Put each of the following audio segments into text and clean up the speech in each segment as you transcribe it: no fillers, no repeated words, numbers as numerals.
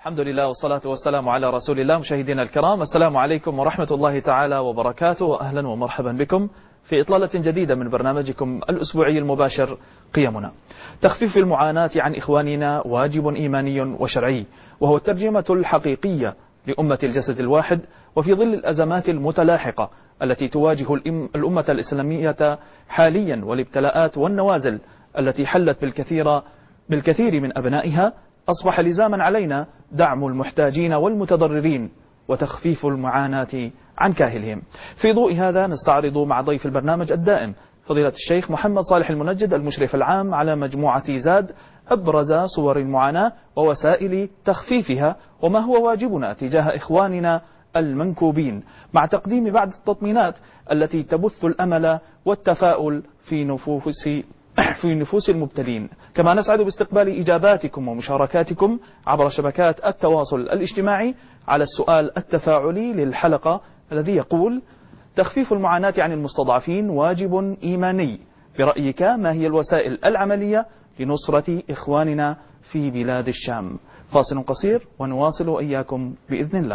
الحمد لله والصلاة والسلام على رسول الله. مشاهدينا الكرام، السلام عليكم ورحمة الله تعالى وبركاته، وأهلا ومرحبا بكم في إطلالة جديدة من برنامجكم الأسبوعي المباشر قيمنا. تخفيف المعاناة عن إخواننا واجب إيماني وشرعي، وهو الترجمة الحقيقية لأمة الجسد الواحد، وفي ظل الأزمات المتلاحقة التي تواجه الأمة الإسلامية حاليا، والابتلاءات والنوازل التي حلت بالكثير من أبنائها، أصبح لزاما علينا دعم المحتاجين والمتضررين وتخفيف المعاناة عن كاهلهم. في ضوء هذا نستعرض مع ضيف البرنامج الدائم فضيلة الشيخ محمد صالح المنجد، المشرف العام على مجموعة زاد، أبرز صور المعاناة ووسائل تخفيفها، وما هو واجبنا تجاه إخواننا المنكوبين، مع تقديم بعض التطمينات التي تبث الأمل والتفاؤل في نفوس المبتلين. كما نسعد باستقبال إجاباتكم ومشاركاتكم عبر شبكات التواصل الاجتماعي على السؤال التفاعلي للحلقة الذي يقول: تخفيف المعاناة عن المستضعفين واجب إيماني، برأيك ما هي الوسائل العملية لنصرة إخواننا في بلاد الشام؟ فاصل قصير ونواصل إياكم بإذن الله.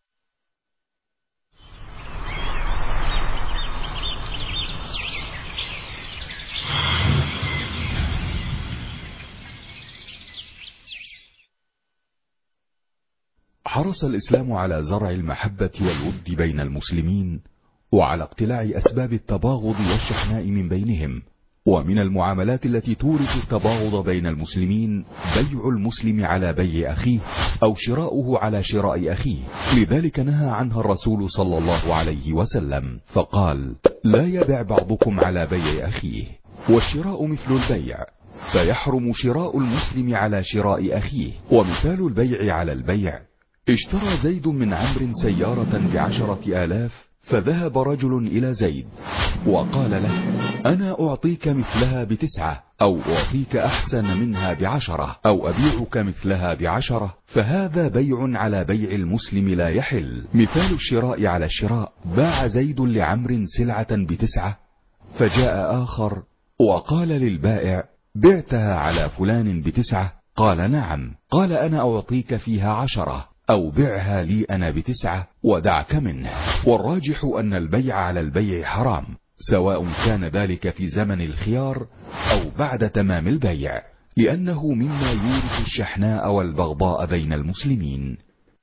حرص الإسلام على زرع المحبة والود بين المسلمين، وعلى اقتلاع أسباب التباغض والشحناء من بينهم. ومن المعاملات التي تورث التباغض بين المسلمين بيع المسلم على بيع أخيه، أو شراؤه على شراء أخيه. لذلك نهى عنها الرسول صلى الله عليه وسلم، فقال: لا يبع بعضكم على بيع أخيه. والشراء مثل البيع، فيحرم شراء المسلم على شراء أخيه. ومثال البيع على البيع: اشترى زيد من عمرو سيارة ب10,000، فذهب رجل إلى زيد وقال له: أنا أعطيك مثلها ب9، أو أعطيك أحسن منها ب10، أو أبيعك مثلها ب10، فهذا بيع على بيع المسلم لا يحل. مثال الشراء على الشراء: باع زيد لعمرو سلعة ب9، فجاء آخر وقال للبائع: بعتها على فلان ب9؟ قال: نعم. قال: أنا أعطيك فيها 10، أو بعها لي أنا ب9 ودعك منه. والراجح أن البيع على البيع حرام، سواء كان ذلك في زمن الخيار أو بعد تمام البيع، لأنه مما يورث الشحناء والبغضاء بين المسلمين.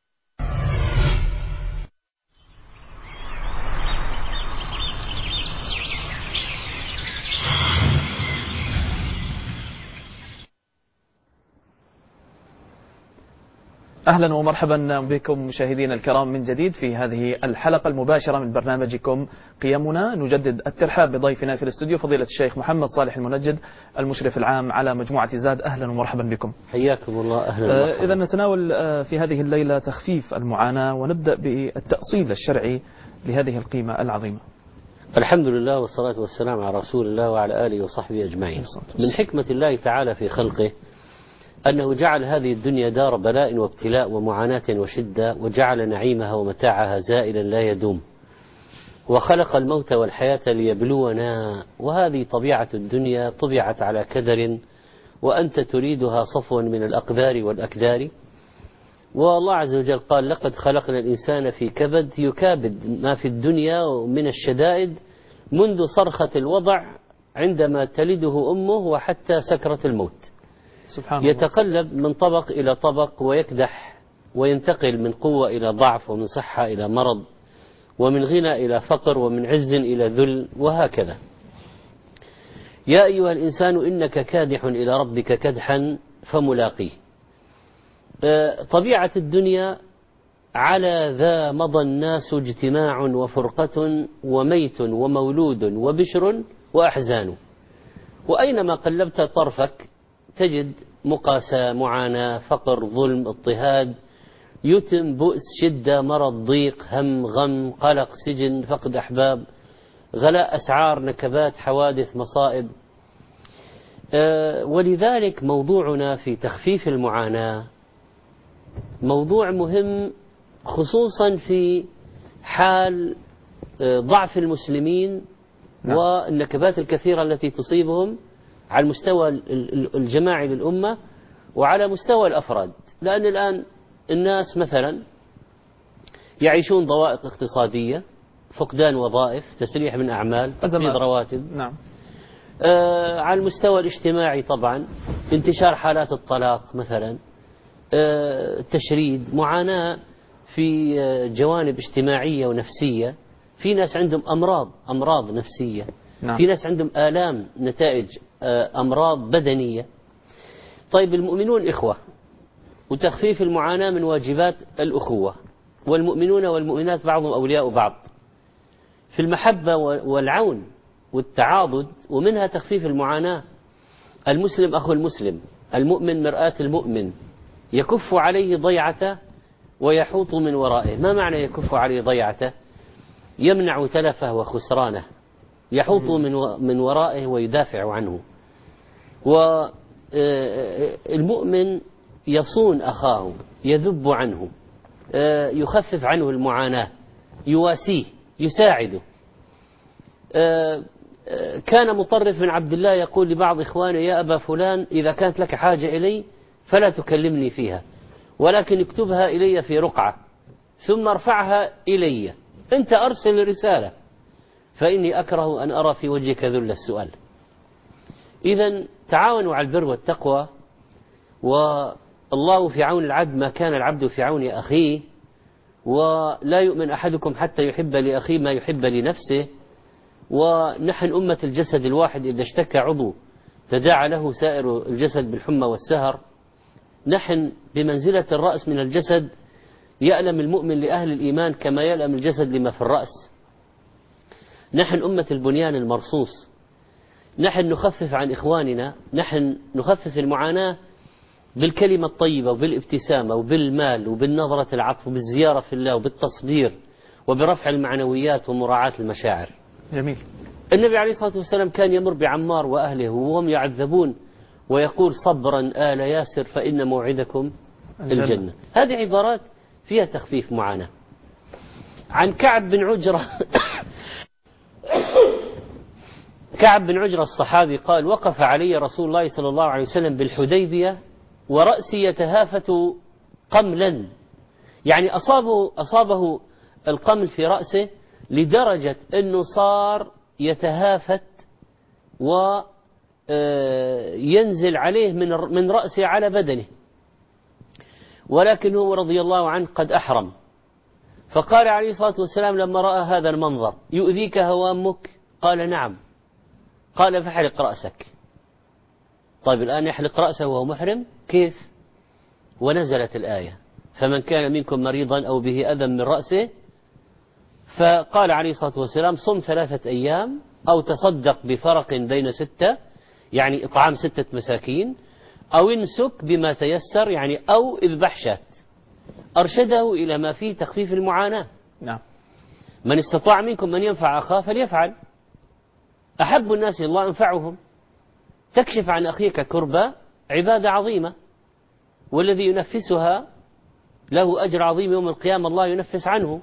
أهلا ومرحبا بكم مشاهدينا الكرام من جديد في هذه الحلقة المباشرة من برنامجكم قيمنا. نجدد الترحاب بضيفنا في الاستوديو فضيلة الشيخ محمد صالح المنجد، المشرف العام على مجموعة زاد. أهلا ومرحبا بكم. حياكم الله. أهلا. إذا نتناول في هذه الليلة تخفيف المعاناة، ونبدأ بالتأصيل الشرعي لهذه القيمة العظيمة. الحمد لله والصلاة والسلام على رسول الله وعلى آله وصحبه أجمعين. من حكمة الله تعالى في خلقه أنه جعل هذه الدنيا دار بلاء وابتلاء ومعاناة وشدة، وجعل نعيمها ومتاعها زائلا لا يدوم، وخلق الموت والحياة ليبلونا. وهذه طبيعة الدنيا، طبعت على كدر، وأنت تريدها صفوا من الأقدار والأكدار. والله عز وجل قال: لقد خلقنا الإنسان في كبد، يكابد ما في الدنيا من الشدائد منذ صرخة الوضع عندما تلده أمه وحتى سكرة الموت. يتقلب من طبق إلى طبق، ويكدح وينتقل من قوة إلى ضعف، ومن صحة إلى مرض، ومن غنى إلى فقر، ومن عز إلى ذل، وهكذا. يا أيها الإنسان إنك كادح إلى ربك كدحا فملاقيه. طبيعة الدنيا على ذا مضى الناس اجتماع وفرقة، وميت ومولود وبشر وأحزان. وأينما قلبت طرفك تجد مقاساة، معاناة، فقر، ظلم، اضطهاد، يتم، بؤس، شدة، مرض، ضيق، هم، غم، قلق، سجن، فقد أحباب، غلاء أسعار، نكبات، حوادث، مصائب. ولذلك موضوعنا في تخفيف المعاناة موضوع مهم، خصوصا في حال ضعف المسلمين والنكبات الكثيرة التي تصيبهم على المستوى الجماعي للأمة وعلى مستوى الأفراد. لأن الآن الناس مثلا يعيشون ضوائق اقتصادية، فقدان وظائف، تسريح من أعمال، تخفيض رواتب. نعم. على المستوى الاجتماعي طبعا انتشار حالات الطلاق مثلا، تشريد، معاناة في جوانب اجتماعية ونفسية. في ناس عندهم أمراض نفسية. نعم. في ناس عندهم آلام نتائج أمراض بدنية. طيب المؤمنون إخوة، وتخفيف المعاناة من واجبات الأخوة، والمؤمنون والمؤمنات بعضهم أولياء بعض في المحبة والعون والتعاضد، ومنها تخفيف المعاناة. المسلم أخو المسلم، المؤمن مرآة المؤمن، يكف عليه ضيعته ويحوط من ورائه. ما معنى يكف عليه ضيعته؟ يمنع تلفه وخسرانه، يحوط من ورائه ويدافع عنه. والمؤمن يصون أخاه، يذب عنه، يخفف عنه المعاناة، يواسيه، يساعده. كان مطرف بن عبد الله يقول لبعض إخوانه: يا أبا فلان، إذا كانت لك حاجة إلي فلا تكلمني فيها، ولكن اكتبها إلي في رقعة ثم ارفعها إلي، أنت أرسل رسالة، فإني أكره أن أرى في وجهك ذل السؤال. إذن تعاونوا على البر والتقوى، والله في عون العبد ما كان العبد في عون أخيه، ولا يؤمن أحدكم حتى يحب لأخيه ما يحب لنفسه. ونحن أمة الجسد الواحد، إذا اشتكى عضو تداعى له سائر الجسد بالحمى والسهر. نحن بمنزلة الرأس من الجسد، يألم المؤمن لأهل الإيمان كما يألم الجسد لما في الرأس. نحن أمة البنيان المرصوص، نحن نخفف عن إخواننا، نحن نخفف المعاناة بالكلمة الطيبة وبالابتسامة وبالمال وبالنظرة العطف وبالزيارة في الله وبالتصبير وبرفع المعنويات ومراعاة المشاعر. جميل. النبي عليه الصلاة والسلام كان يمر بعمار وأهله وهم يعذبون ويقول: صبرا آل ياسر فإن موعدكم الجنة. هذه عبارات فيها تخفيف معاناة. عن كعب بن عجرة كعب بن عجرة الصحابي قال: وقف علي رسول الله صلى الله عليه وسلم بالحديبية ورأسي يتهافت قملا، يعني أصابه القمل في رأسه لدرجة أنه صار يتهافت وينزل عليه من رأسه على بدنه، ولكن هو رضي الله عنه قد أحرم. فقال عليه الصلاة والسلام لما رأى هذا المنظر: يؤذيك هوامك؟ قال: نعم. قال: فاحلق رأسك. طيب الآن يحلق رأسه وهو محرم؟ كيف؟ ونزلت الآية: فمن كان منكم مريضا أو به أذى من رأسه، فقال عليه الصلاة والسلام: صم 3 أيام أو تصدق بفرق بين 6، يعني إطعام 6 مساكين، أو انسك بما تيسر، يعني أو اذبح شاة. أرشده إلى ما فيه تخفيف المعاناة. نعم. من استطاع منكم من ينفع أخاه فليفعل. أحب الناس إلى الله أنفعهم. تكشف عن أخيك كربة عبادة عظيمة، والذي ينفسها له أجر عظيم يوم القيامة، الله ينفس عنه.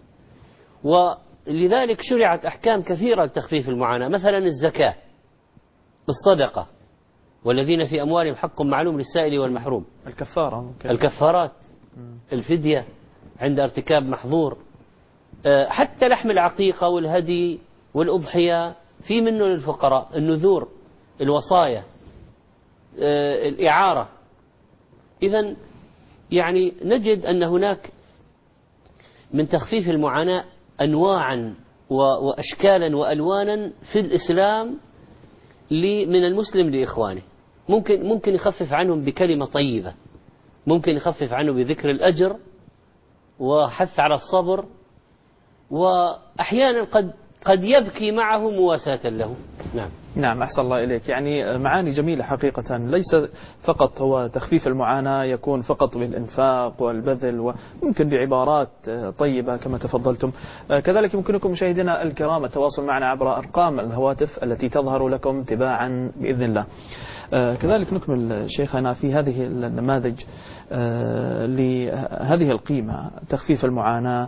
ولذلك شرعت أحكام كثيرة لتخفيف المعاناة، مثلا الزكاة، الصدقة، والذين في أموالهم حق معلوم للسائل والمحروم، الكفارة ممكن. الكفارات، الفدية عند ارتكاب محظور، حتى لحم العقيقة والهدي والأضحية في منه للفقراء، النذور، الوصايا، الإعارة. إذن يعني نجد أن هناك من تخفيف المعاناة أنواعا وأشكالا وألوانا في الإسلام من المسلم لإخوانه. ممكن يخفف عنهم بكلمة طيبة، ممكن يخفف عنه بذكر الأجر وحث على الصبر، وأحيانا قد يبكي معه مواساة له. نعم. نعم، أحسن الله إليك. يعني معاني جميلة حقيقة، ليس فقط هو تخفيف المعاناة يكون فقط بالإنفاق والبذل، وممكن بعبارات طيبة كما تفضلتم. كذلك يمكنكم مشاهدينا الكرام التواصل معنا عبر أرقام الهواتف التي تظهر لكم تباعا بإذن الله. كذلك نكمل شيخنا في هذه النماذج لهذه القيمة، تخفيف المعاناة،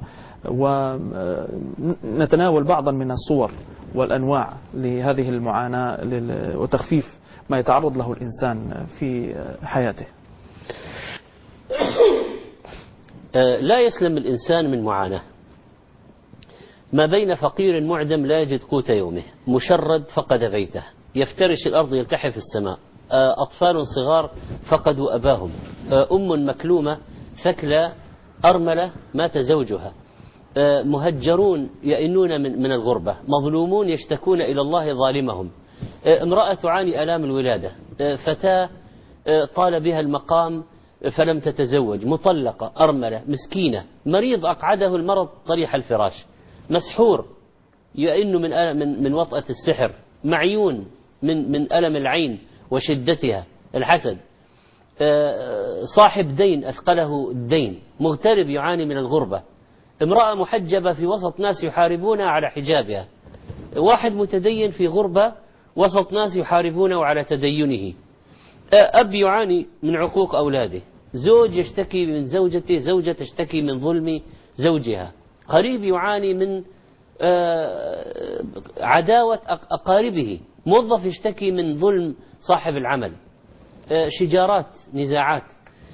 ونتناول بعضا من الصور والأنواع لهذه المعاناة وتخفيف ما يتعرض له الإنسان في حياته. لا يسلم الإنسان من معاناة. ما بين فقير معدم لا يجد قوت يومه، مشرد فقد بيته، يفترش الأرض يلتحف السماء، أطفال صغار فقدوا أباهم، أم مكلومة ثكلى أرملة مات زوجها، مهجرون يئنون من الغربة، مظلومون يشتكون إلى الله ظالمهم، امرأة تعاني آلام الولادة، فتاة طال بها المقام فلم تتزوج، مطلقة أرملة مسكينة، مريض أقعده المرض طريح الفراش، مسحور يئن من وطأة السحر، معيون من ألم العين وشدتها الحسد، صاحب دين أثقله الدين، مغترب يعاني من الغربة، امرأة محجبة في وسط ناس يحاربونها على حجابها، واحد متدين في غربة وسط ناس يحاربونه على تدينه، أب يعاني من عقوق أولاده، زوج يشتكي من زوجته، زوجة تشتكي من ظلم زوجها، قريب يعاني من عداوة أقاربه، موظف يشتكي من ظلم صاحب العمل، شجارات نزاعات،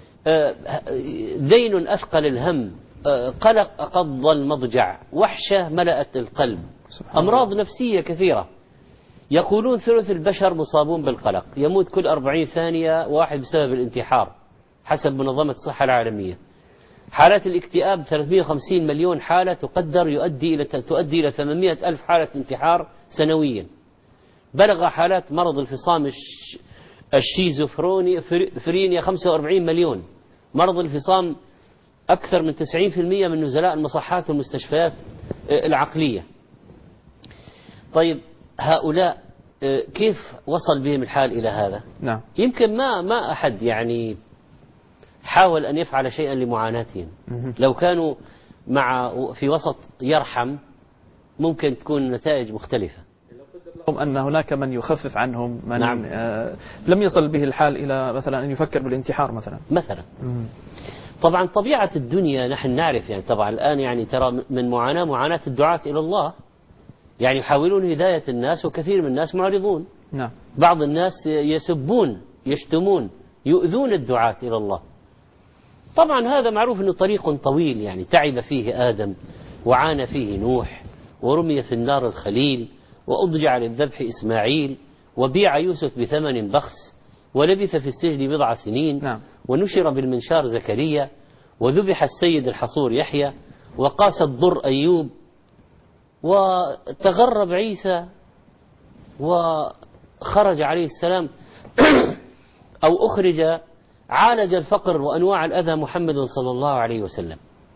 دين أثقل الهم، قلق أقض المضجع، وحشة ملأت القلب، أمراض نفسية كثيرة. يقولون ثلث البشر مصابون بالقلق، يموت كل 40 ثانية واحد بسبب الانتحار حسب منظمة الصحة العالمية. حالات الاكتئاب 350 مليون حالة تؤدي إلى 800 ألف حالة انتحار سنويا. بلغ حالات مرض الفصام الشيزوفرينيا 45 مليون. مرض الفصام أكثر من 90% من نزلاء المصحات والمستشفيات العقلية. طيب هؤلاء كيف وصل بهم الحال إلى هذا؟ نعم. يمكن ما أحد يعني حاول أن يفعل شيئا لمعاناتهم. لو كانوا في وسط يرحم ممكن تكون النتائج مختلفة. أن هناك من يخفف عنهم، من نعم. لم يصل به الحال إلى مثلا أن يفكر بالانتحار مثلا. طبعا طبيعة الدنيا نحن نعرف، يعني طبعا الآن يعني ترى من معاناة الدعاة إلى الله، يعني يحاولون هداية الناس وكثير من الناس معرضون. نعم. بعض الناس يسبون يشتمون يؤذون الدعاة إلى الله. طبعا هذا معروف أنه طريق طويل، يعني تعب فيه آدم وعانى فيه نوح، ورمي في النار الخليل، وأضجع للذبح إسماعيل، وبيع يوسف بثمن بخس، ولبث في السجن بضع سنين. نعم. ونشر بالمنشار زكريا، وذبح السيد الحصور يحيى، وقاس الضر أيوب، وتغرب عيسى، وخرج عليه السلام أو أخرج، عالج الفقر وأنواع الأذى محمد صلى الله عليه وسلم.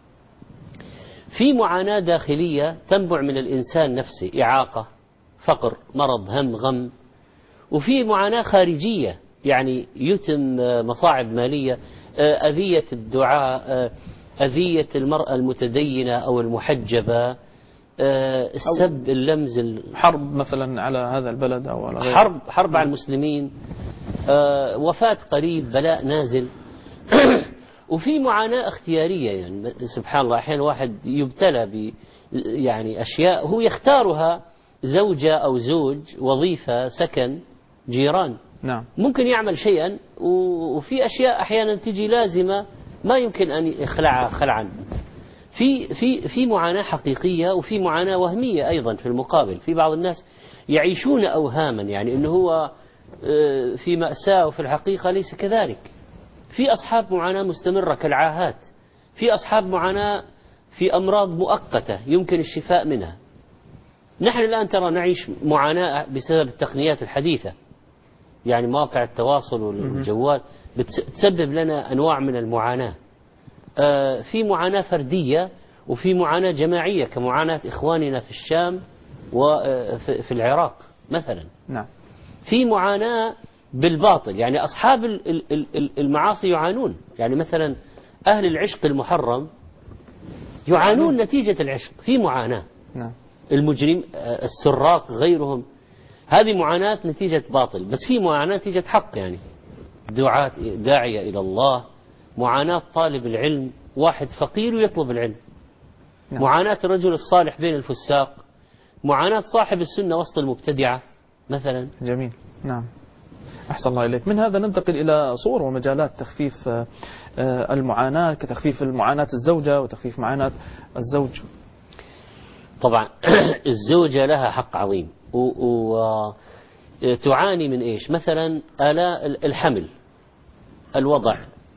في معاناة داخلية تنبع من الإنسان نفسه، إعاقة، فقر، مرض، هم، غم. وفي معاناة خارجية، يعني يتم مصاعب مالية، أذية الدعاء، أذية المرأة المتدينة أو المحجبة، السب، اللمز، حرب مثلا على هذا البلد أو على غيره. حرب على المسلمين، وفاة قريب، بلاء نازل. وفي معاناة اختيارية، يعني سبحان الله أحيانا واحد يبتلى يعني أشياء هو يختارها، زوجة أو زوج، وظيفة، سكن، جيران. نعم. ممكن يعمل شيئا، وفي أشياء أحيانا تجي لازمة ما يمكن أن يخلعها خلعا. في معاناة حقيقية، وفي معاناة وهمية أيضا في المقابل. في بعض الناس يعيشون أوهاما، يعني أنه هو في مأساة، وفي الحقيقة ليس كذلك. في أصحاب معاناة مستمرة كالعاهات، في أصحاب معاناة في أمراض مؤقتة يمكن الشفاء منها. نحن الآن ترى نعيش معاناة بسبب التقنيات الحديثة، يعني مواقع التواصل والجوال بتسبب لنا أنواع من المعاناة. في معاناة فردية، وفي معاناة جماعية كمعاناة إخواننا في الشام وفي العراق مثلا. نعم. في معاناة بالباطل، يعني أصحاب المعاصي يعانون، يعني مثلا أهل العشق المحرم يعانون نتيجة العشق، في معاناة. نعم. المجرم، السراق، غيرهم، هذه معاناة نتيجة باطل. بس في معاناة نتيجة حق، يعني داعية إلى الله، معاناة طالب العلم، واحد فقير ويطلب العلم. نعم. معاناة الرجل الصالح بين الفساق، معاناة صاحب السنة وسط المبتدعة مثلا. جميل. نعم. أحسن الله إليك. من هذا ننتقل إلى صور ومجالات تخفيف المعاناة، كتخفيف المعاناة الزوجة وتخفيف معاناة الزوج. طبعا الزوجة لها حق عظيم وتعاني من إيش؟ مثلا آلاء الحمل، الوضع،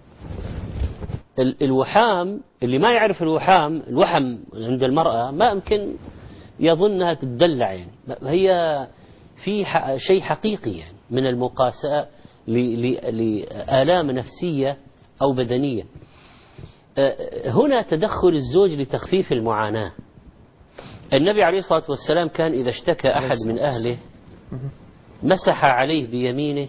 الوحام. اللي ما يعرف الوحم عند المرأة ما يمكن يظنها تدلع، يعني هي في شيء حقيقي يعني من المقاساة لآلام نفسية أو بدنية. هنا تدخل الزوج لتخفيف المعاناة. النبي عليه الصلاة والسلام كان إذا اشتكى أحد من أهله مسح عليه بيمينه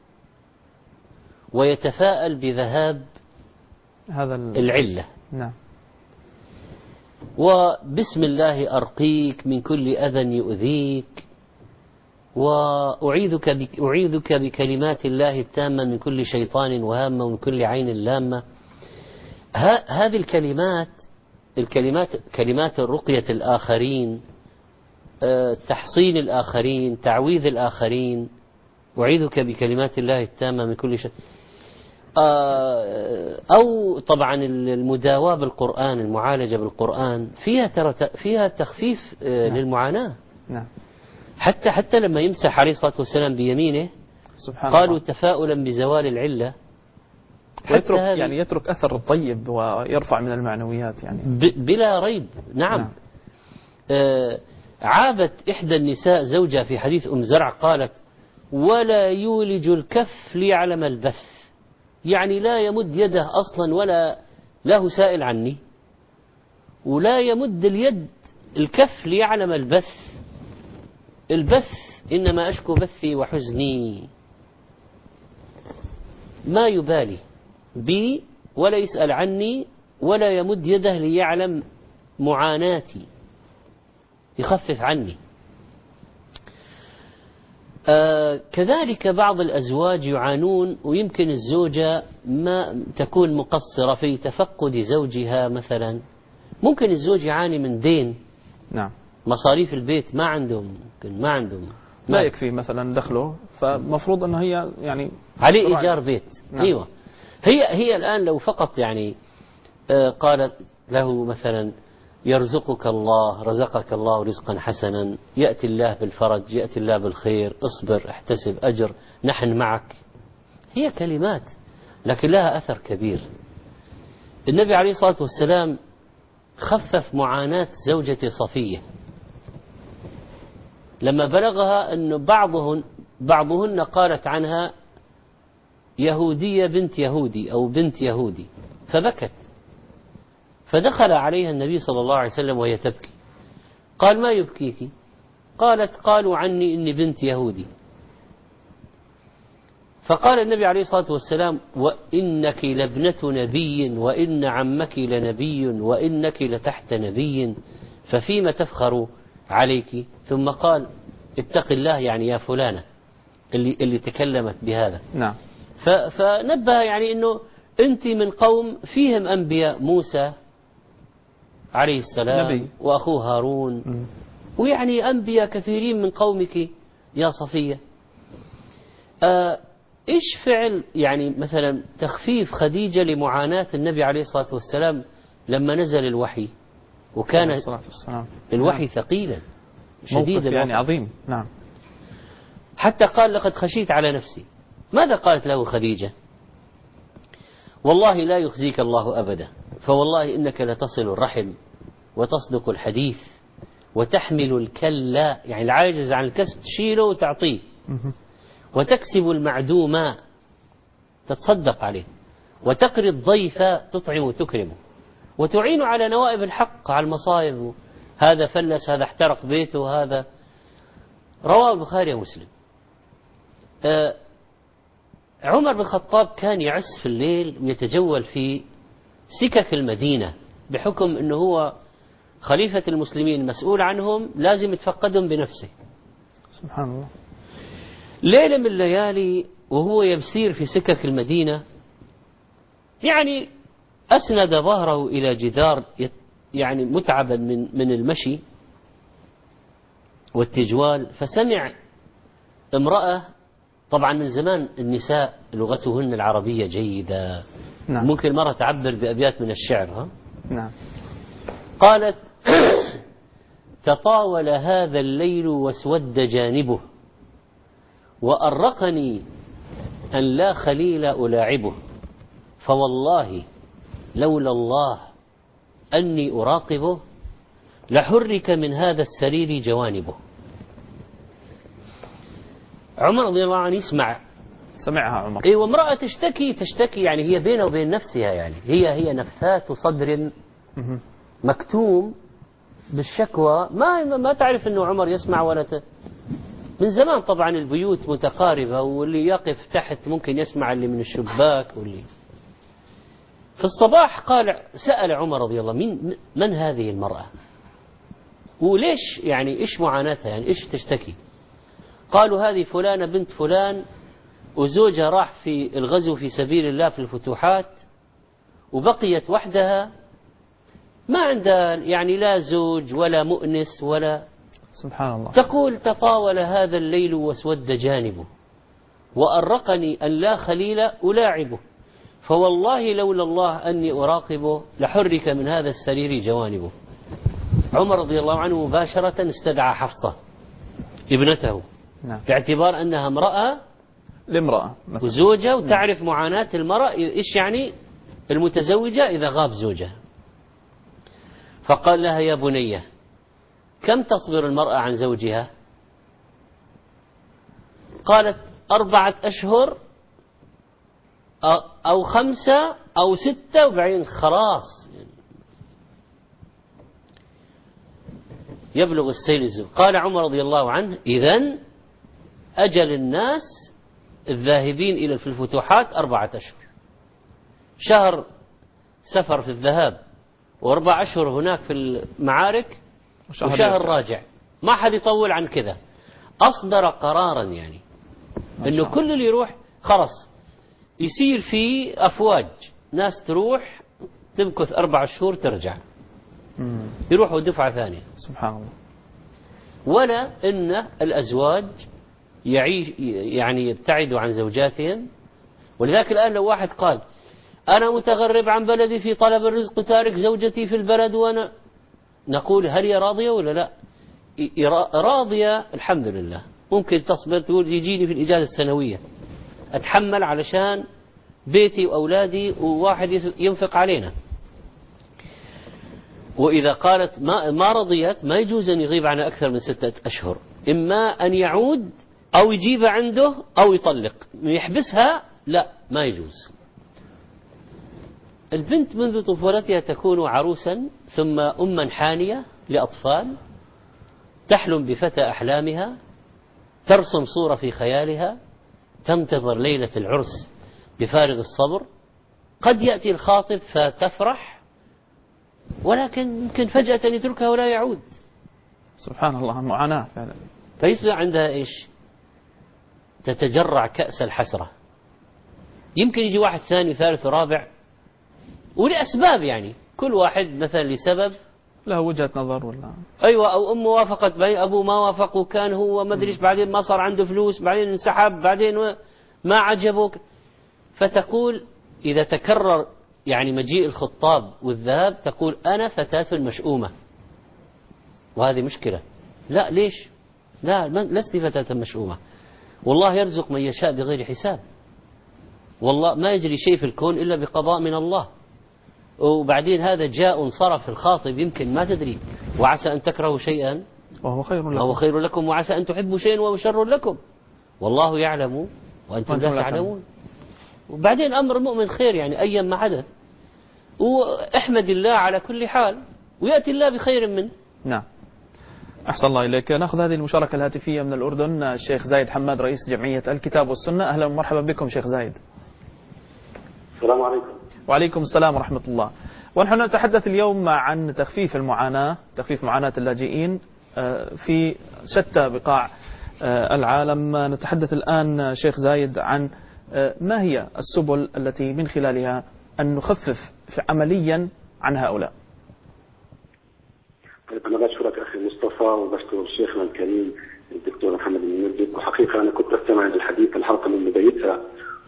ويتفاءل بذهاب هذا العلة. نعم. وبسم الله أرقيك من كل أذى يؤذيك، وأعيذك بكلمات الله التامة من كل شيطان وهامة ومن كل عين لامة. هذه كلمات الرقية الآخرين، تحصين الآخرين، تعويذ الآخرين. أعيذك بكلمات الله التامة من كل شيء. أو طبعا المداواة بالقرآن، المعالجة بالقرآن فيها تخفيف للمعاناة. نعم. حتى لما يمسح عليه الصلاة والسلام بيمينه قالوا تفاؤلا بزوال العلة. يترك أثر طيب ويرفع من المعنويات يعني بلا ريب. نعم. عابت إحدى النساء زوجها في حديث أم زرع قالت: ولا يولج الكف ليعلم البث، يعني لا يمد يده أصلا ولا له سائل عني، ولا يمد الكف ليعلم البث إنما أشكو بثي وحزني. ما يبالي بي ولا يسأل عني ولا يمد يده ليعلم معاناتي، يخفف عني. كذلك بعض الأزواج يعانون، ويمكن الزوجة ما تكون مقصرة في تفقد زوجها. مثلا ممكن الزوج يعاني من دين. نعم. مصاريف البيت ما عندهم لا يكفي مثلا دخله، فمفروض أنه هي يعني عليه إيجار بيت. نعم. أيوة. هي الآن لو فقط يعني قالت له مثلا: يرزقك الله، رزقك الله رزقا حسنا، يأتي الله بالفرج، يأتي الله بالخير، اصبر، احتسب أجر، نحن معك. هي كلمات لكن لها أثر كبير. النبي عليه الصلاة والسلام خفف معاناة زوجة صفية لما بلغها أن بعضهن قالت عنها يهودية بنت يهودي أو بنت يهودي، فبكت. فدخل عليها النبي صلى الله عليه وسلم وهي تبكي، قال: ما يبكيك؟ قالت: قالوا عني إني بنت يهودي. فقال النبي عليه الصلاة والسلام: وإنك لابنة نبي، وإن عمك لنبي، وإنك لتحت نبي، ففيما تفخر عليك؟ ثم قال: اتق الله، يعني يا فلانة اللي تكلمت بهذا. نعم. فنبه يعني أنه أنت من قوم فيهم أنبياء، موسى عليه السلام نبي، وأخوه هارون، ويعني أنبياء كثيرين من قومك يا صفية. إيش فعل يعني مثلا تخفيف خديجة لمعاناة النبي عليه الصلاة والسلام لما نزل الوحي، وكان الوحي ثقيلا شديدا يعني عظيم. نعم. حتى قال: لقد خشيت على نفسي. ماذا قالت له خديجة؟ والله لا يخزيك الله أبدا، فوالله إنك لتصل الرحم وتصدق الحديث وتحمل الكلا، يعني العاجز عن الكسب تشيله وتعطيه، وتكسب المعدوم تتصدق عليه، وتقري الضيف تطعم وتكرمه، وتعين على نوائب الحق، على المصائب، هذا فلس، هذا احترق بيته، هذا. رواه البخاري ومسلم. عمر بن الخطاب كان يعس في الليل ويتجول في سكك المدينة، بحكم أنه هو خليفة المسلمين مسؤول عنهم، لازم يتفقدهم بنفسه. سبحان الله. ليلة من الليالي وهو يسير في سكك المدينة، يعني أسند ظهره إلى جدار، يعني متعبا من المشي والتجوال، فسمع امرأة طبعا من زمان النساء لغتهن العربية جيدة. نعم. ممكن المرأة تعبر بأبيات من الشعر. ها؟ نعم. قالت: تطاول هذا الليل واسود جانبه، وأرقني أن لا خليل ألاعبه، فوالله لولا الله أني أراقبه لحرك من هذا السرير جوانبه. عمر رضي الله عنه سمعها عمر. إيه، وامرأة تشتكي يعني هي بينها وبين نفسها، يعني هي نفثات صدر مكتوم بالشكوى، ما تعرف أنه عمر يسمع ولا من زمان طبعا البيوت متقاربة، واللي يقف تحت ممكن يسمع اللي من الشباك. في الصباح سأل عمر رضي الله من هذه المرأة، وليش يعني إيش معاناتها، يعني إيش تشتكي؟ قالوا: هذه فلانة بنت فلان، وزوجها راح في الغزو في سبيل الله في الفتوحات، وبقيت وحدها، ما عندها يعني لا زوج ولا مؤنس ولا. سبحان الله. تقول: تطاول هذا الليل واسود جانبه، وأرقني أن لا خليل ألاعبه، فوالله لولا الله أني أراقبه لحرك من هذا السرير جوانبه. عمر رضي الله عنه مباشرة استدعى حفصة ابنته. نعم. باعتبار أنها امرأة الامرأة وزوجة، وتعرف معاناة المرأة إيش يعني المتزوجة إذا غاب زوجها. فقال لها: يا بنية، كم تصبر المرأة عن زوجها؟ قالت: 4 أشهر أو 5 أو 6، وبعدين خلاص يبلغ السيل الزوج. قال عمر رضي الله عنه: إذن أجل الناس الذاهبين إلى في الفتوحات 4 أشهر، شهر سفر في الذهاب، و4 أشهر هناك في المعارك، وشهر راجع. ما حد يطول عن كذا. أصدر قرارا يعني أنه كل اللي يروح خلص يصير في أفواج، ناس تروح تمكث 4 شهور ترجع، يروحوا دفعة ثانية. سبحان الله. ولا إن الأزواج يعني يبتعدوا عن زوجاتهم. ولذلك الآن لو واحد قال: أنا متغرب عن بلدي في طلب الرزق، تارك زوجتي في البلد، وأنا نقول: هل هي راضية ولا لا؟ راضية الحمد لله، ممكن تصبر، تقول: يجيني في الإجازة السنوية أتحمل علشان بيتي وأولادي وواحد ينفق علينا. وإذا قالت ما رضيت، ما يجوز أن يغيب عنها أكثر من 6 أشهر، إما أن يعود أو يجيب عنده أو يطلق. يحبسها لا، ما يجوز. البنت منذ طفولتها تكون عروسا، ثم أما حانية لأطفال، تحلم بفتى أحلامها، ترسم صورة في خيالها، تنتظر ليلة العرس بفارغ الصبر. قد يأتي الخاطب فتفرح، ولكن يمكن فجأة يتركها ولا يعود. سبحان الله، معاناة فعلا. فيصبح عندها إيش؟ تتجرع كأس الحسرة. يمكن يجي واحد ثاني وثالث ورابع، ولأسباب يعني كل واحد مثلا لسبب له وجهة نظر ولا. أيوة، أو أمه وافقت، بعدين أبوه ما وافق، وكان هو ما أدري إيش، بعدين ما صار عنده فلوس، بعدين انسحب، بعدين ما عجبك. فتقول إذا تكرر يعني مجيء الخطاب والذهاب، تقول: أنا فتاة مشؤومة، وهذه مشكلة. لا، ليش؟ لا، لست فتاة مشؤومة، والله يرزق من يشاء بغير حساب، والله ما يجري شيء في الكون إلا بقضاء من الله. وبعدين هذا جاء انصرف الخاطب، يمكن ما تدري، وعسى أن تكرهوا شيئا وهو خير لكم، وعسى أن تحبوا شيئا وهو شر لكم، والله يعلم وأنتم لا تعلمون. وبعدين أمر المؤمن خير، يعني أيا ما حدث، واحمد الله على كل حال، ويأتي الله بخير منه. نعم. أحسن الله إليك. نأخذ هذه المشاركة الهاتفية من الأردن، الشيخ زايد حماد، رئيس جمعية الكتاب والسنة. أهلا ومرحبا بكم شيخ زايد. السلام عليكم. وعليكم السلام ورحمة الله. ونحن نتحدث اليوم عن تخفيف المعاناة، تخفيف معاناة اللاجئين في شتى بقاع العالم. نتحدث الآن شيخ زايد عن ما هي السبل التي من خلالها أن نخفف عمليا عن هؤلاء. طيب، أنا بشكرك أخي مصطفى، وبشكر شيخنا الكريم الدكتور محمد المنجد. وحقيقة أنا كنت أستمع للحديث الحلقة من بدايتها،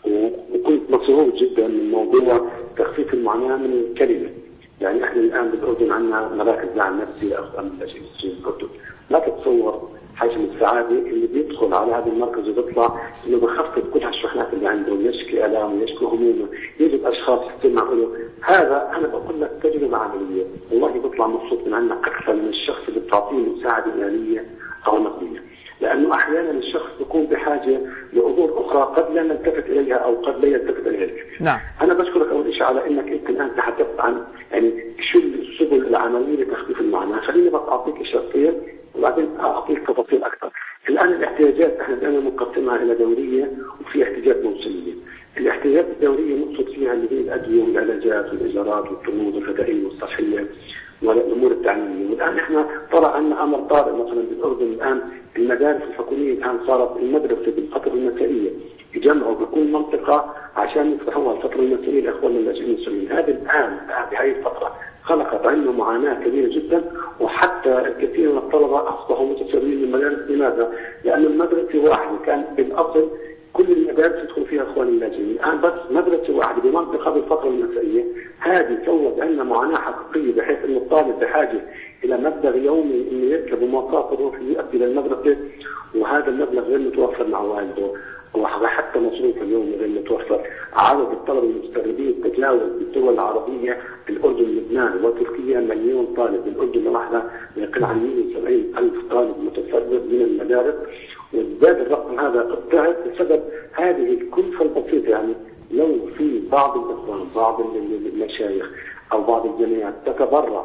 وكنت مسرور جدا من موضوع تخفيف المعاناة من الكلمة. يعني احنا الآن بالأردن عندنا مراكز دعم نفسي أخذ من اللاجئين السوريين بالأردن. لا تتصور حجم السعادة اللي بيدخل على هذا المركز وبيطلع إنه بخفف كل هالشحنات اللي عنده، يشكي آلامه يشكي همومه، يجد أشخاص يستمعوا له. هذا أنا بقول لك تجربة عملية، والله بيطلع مبسوط من عندنا أكثر من الشخص اللي بتعطيه مساعدة مالية أو نقدية. لأنه أحيانا الشخص يكون بحاجة لأمور أخرى قد لا نلتفت إليها أو قد لا يلتفت إليها الكثير. نعم. أنا بشكرك أول شيء على أنك أنت الآن تحدثت عن يعني شو السبل العملية لتخفيف المعاناة. خليني بس أعطيك إشارتين وبعدين أعطيك تفاصيل أكثر. الآن الاحتياجات احنا دائما مقسمها إلى دورية وفي احتياجات موسمية. الاحتياجات الدورية نقصد فيها اللي هي الأدوية والعلاجات والإيجارات والقروض الغذائية والصحية والامور التعليميه. والان احنا طلع عندنا امر طارئ مثلا بالاردن الان المدارس الحكوميه الان صارت المدرسه بالفتره المسائيه يجمعوا بكل منطقه عشان يفتحوها الفتره المسائيه لاخواننا اللاجئين السوريين. هذه الان بهذه الفتره خلقت عندنا معاناه كبيره جدا، وحتى الكثير من الطلبه اصبحوا متسربين من المدارس. لماذا؟ لان المدرسه واحده كان بالاصل كل المدارس يدخل فيها اخوان اللاجئين، الان بس مدرسه واحده بمنطقه بالفتره المسائيه. هذه سوت عندنا معاناه حقيقيه بحيث انه الطالب بحاجه الى مبلغ يومي انه يركب مواصلات يروح يؤدي للمدرسه، وهذا المبلغ غير متوفر مع والده، وحتى مصروف اليومي غير متوفر. عدد الطلبه المتسربين تتجاوز بالدول العربيه الاردن لبنان وتركيا مليون طالب، بالاردن لوحده يقل عن 170,000 طالب متسرب من المدارس. وازداد الرقم هذا ابتعد بسبب هذه الكلفه البسيطه. يعني لو في بعض الاخوان بعض المشايخ او بعض الجمعيات تتبرع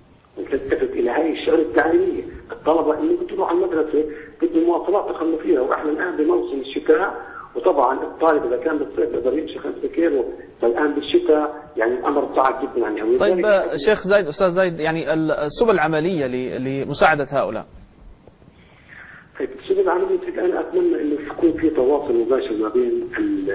وتلتفت الى هذه الشؤون التعليميه، الطلبه اللي بتروح على المدرسه بدهم مواصلات يخلوا فيها، واحنا الان بموسم الشتاء، وطبعا الطالب اذا كان بالصيف يقدر يمشي 5 كيلو، فالان بالشتاء يعني الامر صعب جدا يعني. طيب شيخ زايد، استاذ زايد، يعني السبل العمليه لمساعده هؤلاء. طيب السبل العمليه انا اتمنى انه يكون في تواصل مباشر ما بين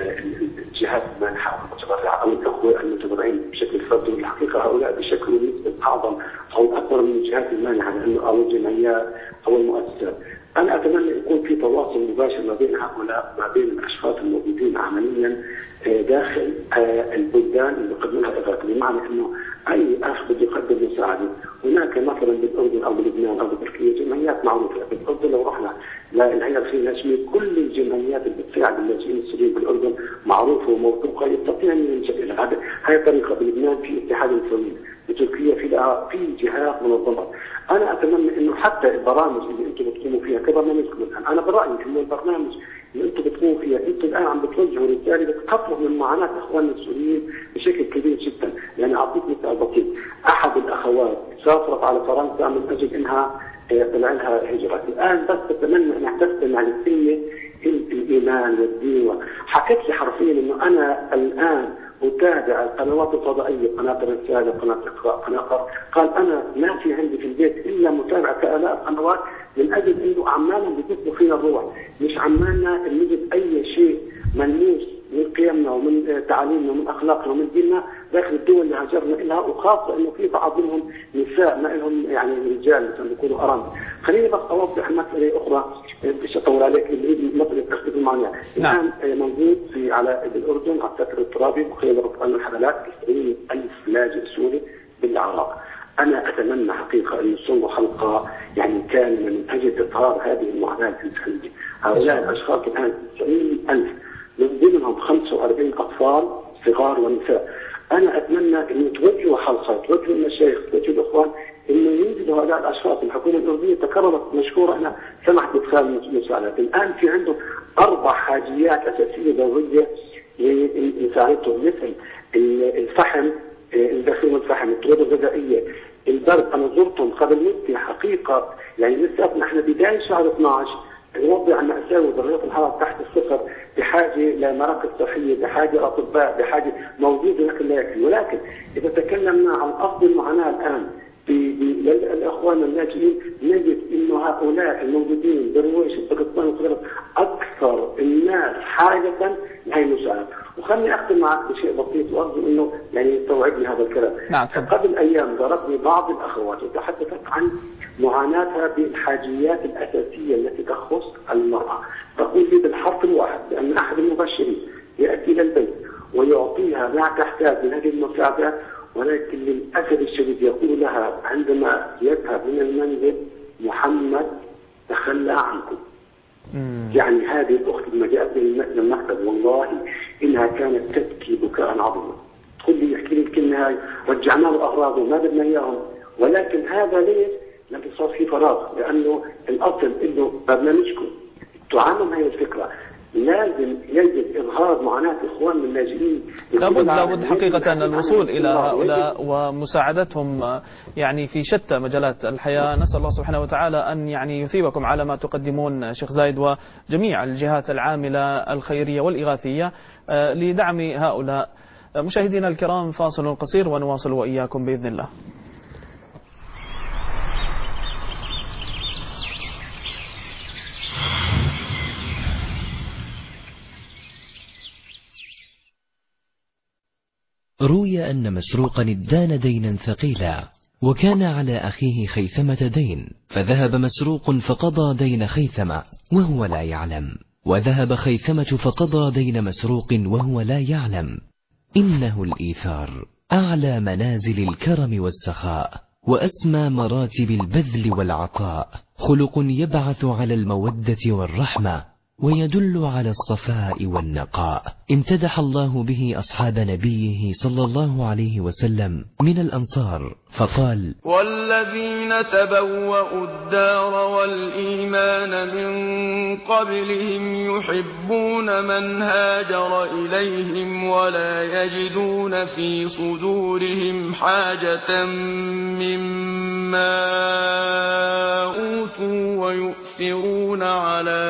الجهات المانحه والمتبرعه او الاخوه المتبرعين بشكل فردي. الحقيقه هؤلاء بشكل نسبه اعظم او اكبر من الجهات المانحه لانه او الجمعيات او المؤسسات. انا اتمنى يكون في تواصل مباشر ما بين هؤلاء ما بين الاشخاص الموجودين عمليا داخل البلدان اللي يقدمون لها اغاثه، بمعنى انه اي اخ بده يقدم مساعده هناك مثلا بالاردن او بلبنان او بتركيا جمعيات معروفه. بالاردن لو رحنا للهيئه الخيريه الهاشميه كل الجمعيات اللي بتساعد اللاجئين السوريين بالاردن معروفه وموثوقه يستطيع ان يلجا لها. هذه طريقه. بلبنان في اتحاد المسؤولين، بتركيا في جهات منظمات. انا اتمنى انه حتى البرامج اللي انتم بتقوموا فيها كبرنامجكم الان، انا برايي انه البرنامج اللي انتم بتقوموا فيها انتم الان عم بتوجهوا رساله بتخفف من معاناه اخواننا السوريين بشكل كبير جدا. يعني اعطيك مثال بسيط، احد الاخوات سافرت على فرنسا من اجل انها طلع لها هجره، الان بس تتمنى انها تستمع للكلمه الايمان والدين. حكت لي حرفيا انه انا الان أتابع القنوات الفضائية، قناة الرسالة، قناة إقراء، قناة قال أنا ما في عندي في البيت إلا متابعة آلاف القنوات من أجل إنه عمالنا بيدخلوا فينا الروح، مش عمالنا نجد أي شيء ملموس من قيمنا ومن تعاليمنا ومن أخلاقنا ومن ديننا داخل الدول اللي هاجرنا إلها، وخاصة إنه في بعض منهم نساء ما لهم يعني رجال مثلا بيكونوا أرامل. خليني بس أوضح مسألة أخرى بديش أطول عليك اللي هي مسألة تخفيف المعاناة. الآن موجود في على بالأردن على الساتر الترابي وخلال رفقان الحملات 90,000 لاجئ سوري بالعراق. أنا أتمنى حقيقة أن يسووا حلقة يعني كاملة من أجل إظهار هذه المعاناة الإنسانية. هؤلاء الأشخاص الآن 90,000 من ضمنهم 45 أطفال صغار ونساء. أنا أتمنى أن توجهوا حلقة، توجهوا المشايخ، توجهوا الأخوان إنه ينزلوا هؤلاء الأشخاص. الحكومة الأردنية تكرمت مشكورة أنها سمحت بإدخال المساعدات. الآن في عندهم 4 حاجيات أساسية ضرورية لمساعدتهم، مثل الفحم، الدخول الفحم، الطرق الغذائية، البرد. أنا زرتهم قبل مدة حقيقة يعني لسه نحن بداية شهر 12 الوضع مأساوي، درجات الحرارة تحت الصفر، بحاجة لمراكز صحية، بحاجة أطباء، بحاجة موجود لكن لا يكفي. ولكن إذا تكلمنا عن أصل المعاناة الآن للأخوان اللاجئين نجد إنه هؤلاء الموجودين برويش، بقطان وقدرات أكثر الناس حاجة لهي المساعدة. وخلني أختم معك بشيء بسيط وأرجو إنه يعني يستوعبني هذا الكلام. نعم. قبل أيام ضربني بعض الأخوات وتحدثت عن معاناتها بالحاجيات الأساسية التي تخص المرأة. تقول لي بالحرف الواحد بأن أحد المبشرين يأتي إلى البيت ويعطيها ما تحتاج من هذه المساعدة، ولكن للأسف الشديد يقول لها عندما يذهب من المنزل: محمد تخلى عنكم. يعني هذه الأخت لما جاءت من المكتب والله إنها كانت تبكي بكاء عظيما. تقول لي يحكي لي الكلمة هاي: رجعنا له أغراضه ما بدنا إياهم. ولكن هذا ليش؟ لم صار في فراغ، لأنه الأصل إنه برنامجكم تعامل هذه الفكرة. لازم يجب إظهار معاناة إخواننا اللاجئين. لابد حقيقة الوصول إلى هؤلاء ومساعدتهم يعني في شتى مجالات الحياة. نسأل الله سبحانه وتعالى أن يعني يثيبكم على ما تقدمون شيخ زايد وجميع الجهات العاملة الخيرية والإغاثية لدعم هؤلاء. مشاهدينا الكرام، فاصل قصير ونواصل وإياكم بإذن الله. روي أن مسروقا ادان دينا ثقيلا، وكان على أخيه خيثمة دين، فذهب مسروق فقضى دين خيثمة وهو لا يعلم، وذهب خيثمة فقضى دين مسروق وهو لا يعلم. إنه الإيثار أعلى منازل الكرم والسخاء، وأسمى مراتب البذل والعطاء، خلق يبعث على المودة والرحمة، ويدل على الصفاء والنقاء. امتدح الله به أصحاب نبيه صلى الله عليه وسلم من الأنصار فقال: والذين تبوأوا الدار والإيمان من قبلهم يحبون من هاجر إليهم ولا يجدون في صدورهم حاجة مما أوتوا ويؤثرون على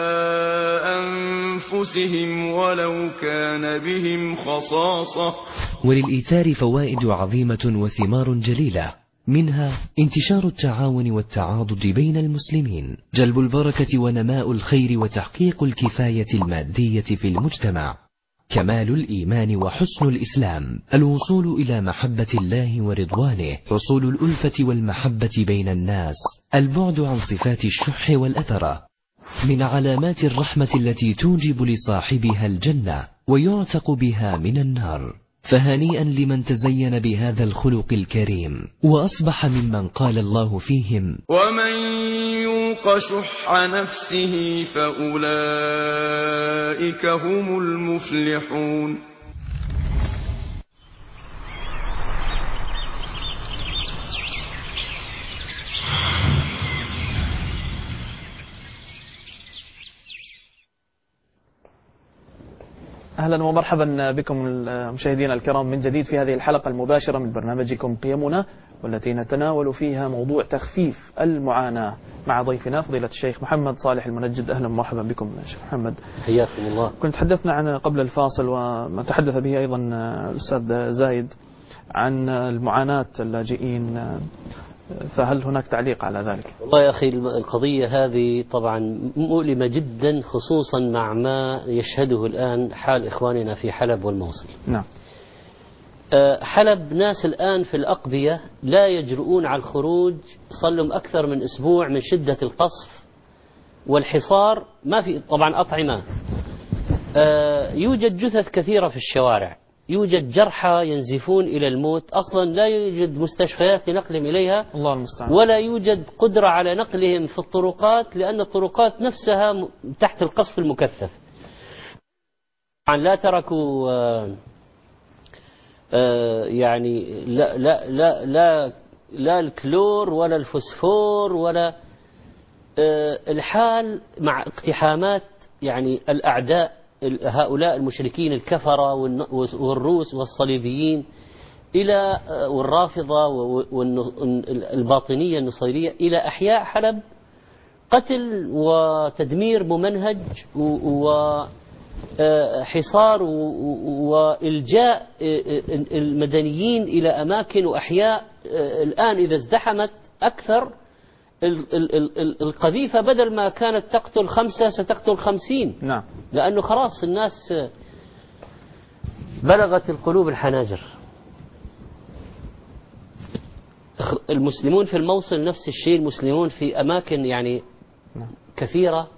أنفسهم ولو كان بهم خصاصة. وللإيثار فوائد عظيمة وثمار جليلة، منها انتشار التعاون والتعاضد بين المسلمين، جلب البركة ونماء الخير وتحقيق الكفاية المادية في المجتمع، كمال الإيمان وحسن الإسلام، الوصول إلى محبة الله ورضوانه، حصول الألفة والمحبة بين الناس، البعد عن صفات الشح والأثرة، من علامات الرحمة التي توجب لصاحبها الجنة ويعتق بها من النار. فهنيئا لمن تزين بهذا الخلق الكريم وأصبح ممن قال الله فيهم: ومن يوق شح نفسه فأولئك هم المفلحون. أهلا ومرحبا بكم مشاهدينا الكرام من جديد في هذه الحلقة المباشرة من برنامجكم قيمنا، والتي نتناول فيها موضوع تخفيف المعاناة مع ضيفنا فضيلة الشيخ محمد صالح المنجد. أهلا ومرحبا بكم شيخ محمد. حياكم الله. كنت تحدثنا عن قبل الفاصل وما تحدث به أيضا الأستاذ زايد عن المعاناة اللاجئين، فهل هناك تعليق على ذلك؟ والله يا أخي القضية هذه طبعا مؤلمة جدا، خصوصا مع ما يشهده الآن حال إخواننا في حلب والموصل. نعم. حلب ناس الآن في الأقبية لا يجرؤون على الخروج، صلوا أكثر من أسبوع من شدة القصف والحصار، ما في طبعا أطعمة، يوجد جثث كثيرة في الشوارع، يوجد جرحى ينزفون إلى الموت، أصلا لا يوجد مستشفيات لنقلهم إليها، الله المستعان، ولا يوجد قدرة على نقلهم في الطرقات لأن الطرقات نفسها تحت القصف المكثف. طبعا لا تركوا يعني لا لا لا لا لا الكلور ولا الفوسفور ولا الحال مع اقتحامات يعني الأعداء هؤلاء المشركين الكفرة والروس والصليبيين إلى والرافضة والباطنية النصيرية إلى أحياء حلب، قتل وتدمير ممنهج وحصار وإلجاء المدنيين إلى أماكن وأحياء الآن إذا ازدحمت أكثر القذيفة بدل ما كانت تقتل 5 ستقتل 50. نعم. لأنه خلاص الناس بلغت القلوب الحناجر. المسلمون في الموصل نفس الشيء، المسلمون في أماكن يعني كثيرة،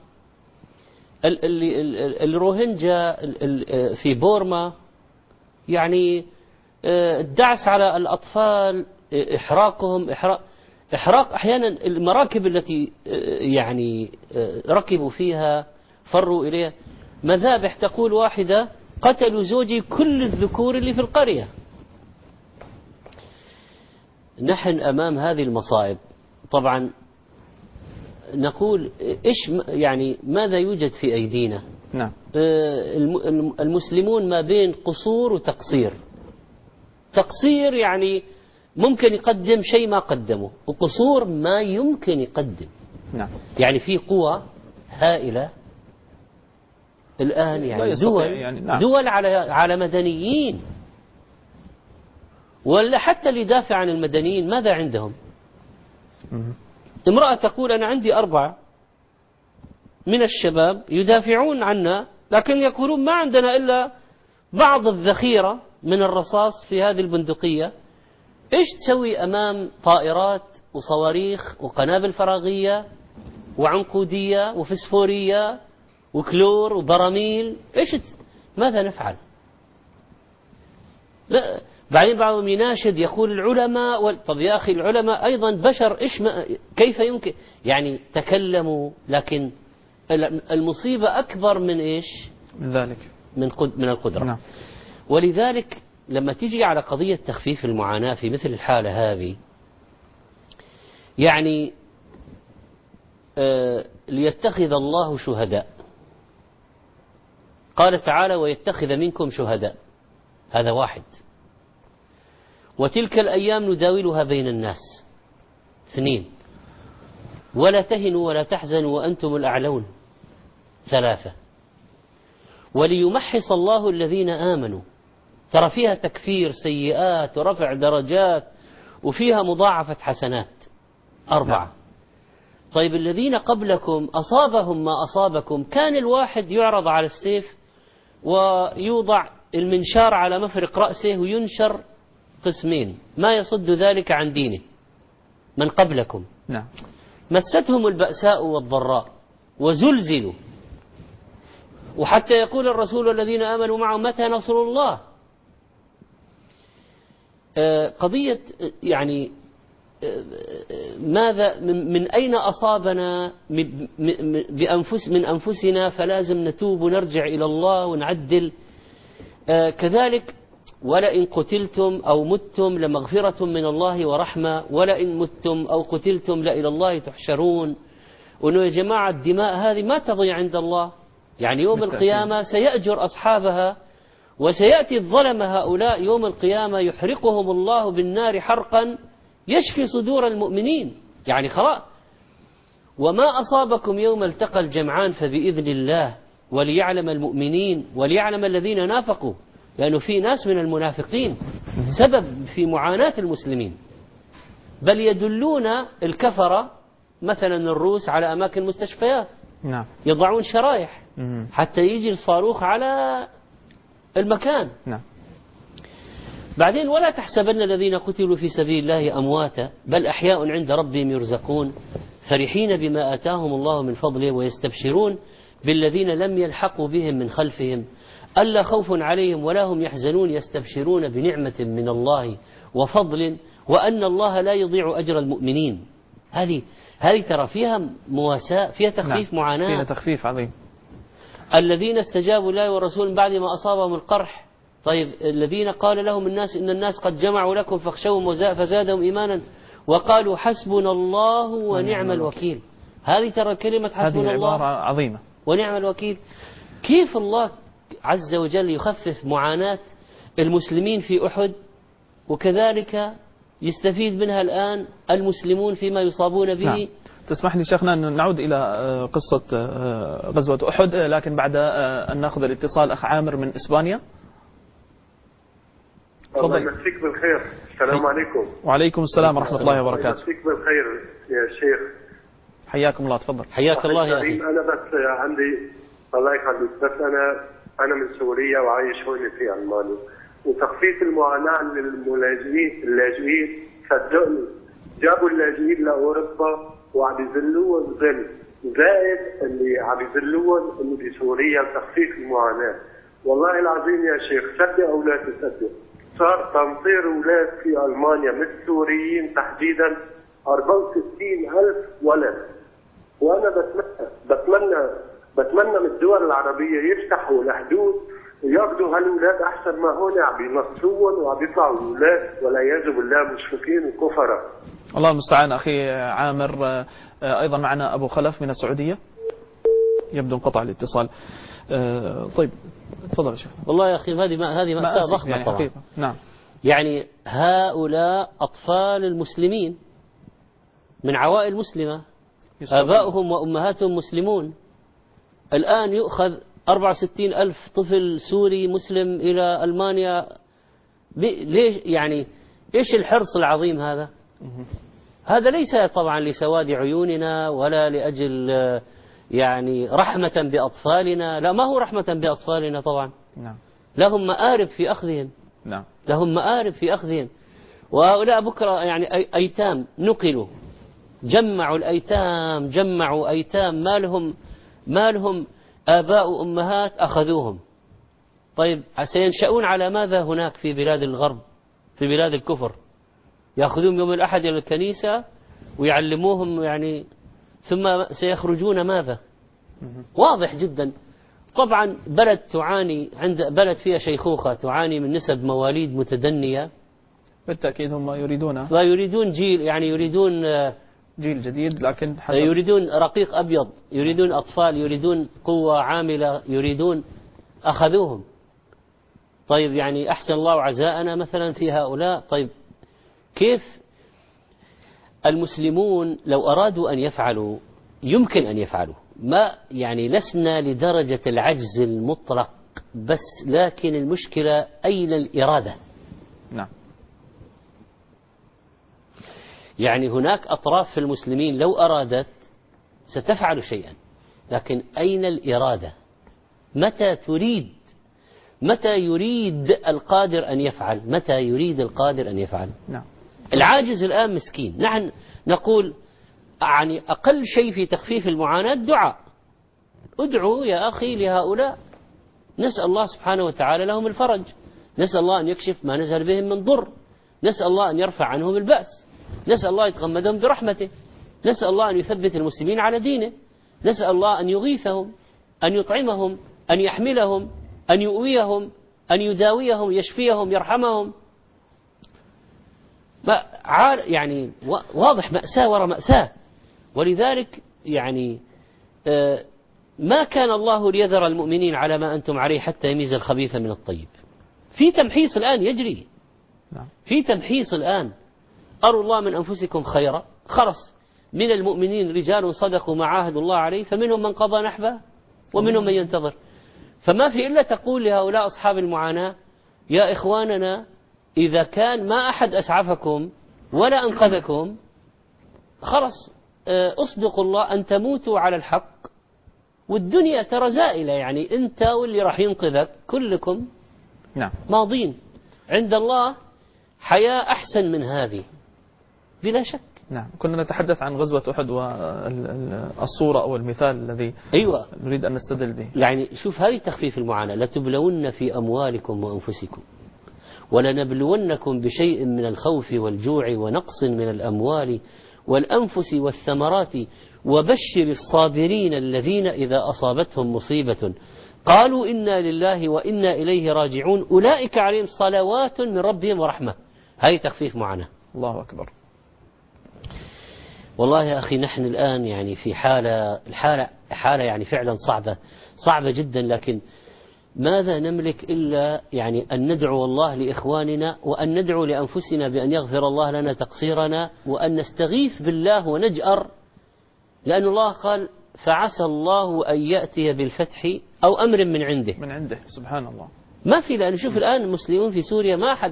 الروهينجا في بورما، يعني الدعس على الأطفال، إحراقهم، إحراق أحيانا المراكب التي يعني ركبوا فيها فروا إليها، مذابح تقول واحدة قتلوا زوجي كل الذكور اللي في القرية. نحن أمام هذه المصائب طبعا نقول إيش يعني ماذا يوجد في أيدينا؟ نعم. المسلمون ما بين قصور وتقصير. تقصير يعني ممكن يقدم شيء ما قدمه، وقصور ما يمكن يقدم. نعم. يعني في قوى هائلة الآن، يعني دول يعني نعم. دول على مدنيين، ولا حتى اللي يدافع عن المدنيين ماذا عندهم؟ امرأة تقول أنا عندي 4 من الشباب يدافعون عنا، لكن يقولون ما عندنا إلا بعض الذخيرة من الرصاص في هذه البندقية. إيش تسوي أمام طائرات وصواريخ وقنابل فراغية وعنقودية وفسفورية وكلور وبراميل؟ ماذا نفعل؟ لا. بعدين بعضهم يناشد يقول العلماء طب يا أخي العلماء أيضا بشر، كيف يمكن يعني تكلموا، لكن المصيبة أكبر من إيش؟ من ذلك، من القدرة. نعم. ولذلك لما تيجي على قضية تخفيف المعاناة في مثل الحالة هذه، يعني ليتخذ الله شهداء، قال تعالى ويتخذ منكم شهداء، هذا واحد. وتلك الأيام نداولها بين الناس، 2. ولا تهنوا ولا تحزنوا وأنتم الأعلون، 3. وليمحص الله الذين آمنوا، ترى فيها تكفير سيئات ورفع درجات وفيها مضاعفة حسنات، 4. طيب الذين قبلكم أصابهم ما أصابكم، كان الواحد يعرض على السيف ويوضع المنشار على مفرق رأسه وينشر قسمين، ما يصد ذلك عن دينه. من قبلكم نعم. مستهم البأساء والضراء وزلزلوا، وحتى يقول الرسول والذين آمنوا معه متى نصر الله. قضية يعني ماذا من أين أصابنا من أنفسنا، فلازم نتوب ونرجع إلى الله ونعدل. كذلك ولئن قتلتم أو متم لمغفرة من الله ورحمة، ولئن متم أو قتلتم لإلى الله تحشرون. وأنه يا جماعة الدماء هذه ما تضيع عند الله، يعني يوم القيامة سيأجر أصحابها، وسيأتي الظلم هؤلاء يوم القيامة يحرقهم الله بالنار حرقا يشفي صدور المؤمنين، يعني خلاص. وما أصابكم يوم التقى الجمعان فبإذن الله وليعلم المؤمنين وليعلم الذين نافقوا، لأنه في ناس من المنافقين سبب في معاناة المسلمين، بل يدلون الكفرة مثلا الروس على أماكن مستشفيات، نعم. يضعون شرايح حتى يجي الصاروخ على المكان. نعم. بعدين ولا تحسبن الذين قتلوا في سبيل الله أمواتا بل أحياء عند ربهم يرزقون فرحين بما آتاهم الله من فضله ويستبشرون بالذين لم يلحقوا بهم من خلفهم ألا خوف عليهم ولا هم يحزنون يستبشرون بنعمة من الله وفضل وأن الله لا يضيع أجر المؤمنين. هذه ترى فيها مواساة، فيها تخفيف. نعم. معاناة، فيها تخفيف عظيم. الذين استجابوا الله والرسول من بعد ما أصابهم القرح. طيب الذين قال لهم الناس إن الناس قد جمعوا لكم فاخشوهم فزادهم إيمانا وقالوا حسبنا الله ونعم الوكيل. هذه ترى كلمة حسبنا الله عبارة عظيمة ونعم الوكيل. كيف الله عز وجل يخفف معاناة المسلمين في أحد، وكذلك يستفيد منها الآن المسلمون فيما يصابون به. نعم. تسمح لي شيخنا أن نعود إلى قصة غزوة أحد، لكن بعد أن نأخذ الاتصال أخ عامر من إسبانيا. الله يمسيك بالخير. السلام عليكم. وعليكم السلام ورحمة الله وبركاته. الله يمسيك بالخير يا شيخ. حياكم الله، تفضل. حياك الله يا أخي. أنا بس عندي، الله يخليك، بس أنا من سوريا وعايش هون في ألمانيا. وتخفيف المعاناة اللاجئين صدقني جابوا اللاجئين لأوروبا وعم يذلوهم ذل، زائد اللي عم يذلوهم انه بسوريا تخفيف المعاناة. والله العظيم يا شيخ صدق او لا تصدق، صار تمطير اولاد في المانيا من السوريين تحديدا 64,000 ولد. وانا بتمنى من الدول العربية يفتحوا الحدود وياخذوا هالولاد احسن ما هون عم ينصروهم وعم يطلعوا اولاد والعياذ بالله مشركين وكفره. الله المستعان. أخي عامر، أيضا معنا أبو خلف من السعودية، يبدو انقطع الاتصال. طيب تفضل يا شيخ. والله يا أخي هذه مأساة ضخمة يعني طبعا. حقيقة. نعم. يعني هؤلاء أطفال المسلمين من عوائل مسلمة، آباؤهم وأمهاتهم مسلمون، الآن يؤخذ 64,000 طفل سوري مسلم إلى ألمانيا. ليش يعني إيش الحرص العظيم هذا؟ هذا ليس طبعا لسواد عيوننا ولا لأجل يعني رحمة بأطفالنا، لا، ما هو رحمة بأطفالنا طبعا. نعم. لهم مآرب في أخذهم. نعم. لهم مآرب في أخذهم. وهؤلاء بكرة يعني أيتام نقلوا، جمعوا الأيتام، جمعوا أيتام ما لهم آباء وأمهات أخذوهم. طيب سينشأون على ماذا هناك في بلاد الغرب، في بلاد الكفر؟ يأخذون يوم الأحد إلى الكنيسة ويعلموهم يعني، ثم سيخرجون ماذا؟ واضح جدا. طبعا بلد تعاني، عند بلد فيها شيخوخة تعاني من نسب مواليد متدنية، بالتأكيد هم يريدون جيل، يعني يريدون جيل جديد، لكن يريدون رقيق أبيض، يريدون أطفال، يريدون قوة عاملة، يريدون، أخذوهم. طيب يعني أحسن الله عزاءنا مثلا في هؤلاء. طيب كيف المسلمون لو أرادوا أن يفعلوا يمكن أن يفعلوا، ما يعني لسنا لدرجة العجز المطلق، بس لكن المشكلة أين الإرادة؟ نعم. يعني هناك أطراف في المسلمين لو أرادت ستفعل شيئا، لكن أين الإرادة؟ متى يريد القادر أن يفعل؟ متى يريد القادر أن يفعل؟ نعم. العاجز الآن مسكين. نحن نقول يعني أقل شيء في تخفيف المعاناة دعاء. ادعوا يا أخي لهؤلاء، نسأل الله سبحانه وتعالى لهم الفرج، نسأل الله أن يكشف ما نزل بهم من ضر، نسأل الله أن يرفع عنهم البأس، نسأل الله يتغمدهم برحمته، نسأل الله أن يثبت المسلمين على دينه، نسأل الله أن يغيثهم، أن يطعمهم، أن يحملهم، أن يؤويهم، أن يداويهم، يشفيهم، يرحمهم. يعني واضح مأساة وراء مأساة. ولذلك يعني ما كان الله ليذر المؤمنين على ما أنتم عليه حتى يميز الخبيث من الطيب. في تمحيص الآن يجري، في تمحيص الآن. أروا الله من أنفسكم خيرا، خلص من المؤمنين رجال صدقوا ما عاهدوا الله عليه، فمنهم من قضى نحبه ومنهم من ينتظر. فما في إلا تقول لهؤلاء أصحاب المعاناة يا إخواننا، إذا كان ما أحد أسعفكم ولا أنقذكم، خلص أصدقوا الله أن تموتوا على الحق، والدنيا ترى زائلة، يعني أنت واللي راح ينقذك كلكم نعم ماضين عند الله حياة أحسن من هذه بلا شك. نعم. كنا نتحدث عن غزوة أحد والصورة أو المثال الذي نريد أن نستدل به. يعني شوف هذه تخفيف المعاناة، لتبلون في أموالكم وأنفسكم ولنبلونكم بشيء من الخوف والجوع ونقص من الأموال والأنفس والثمرات وبشر الصابرين الذين إذا أصابتهم مصيبة قالوا إنا لله وإنا إليه راجعون أولئك عليهم صلوات من ربهم ورحمة. هذه تخفيف معاناة. الله أكبر. والله يا أخي نحن الآن يعني في حالة يعني فعلا صعبة جدا، لكن ماذا نملك إلا يعني أن ندعو الله لإخواننا، وأن ندعو لأنفسنا بأن يغفر الله لنا تقصيرنا، وأن نستغيث بالله ونجأر، لأن الله قال فعسى الله أن يأتي بالفتح أو أمر من عنده سبحان الله. ما في، لأن شوف الآن المسلمون في سوريا ما أحد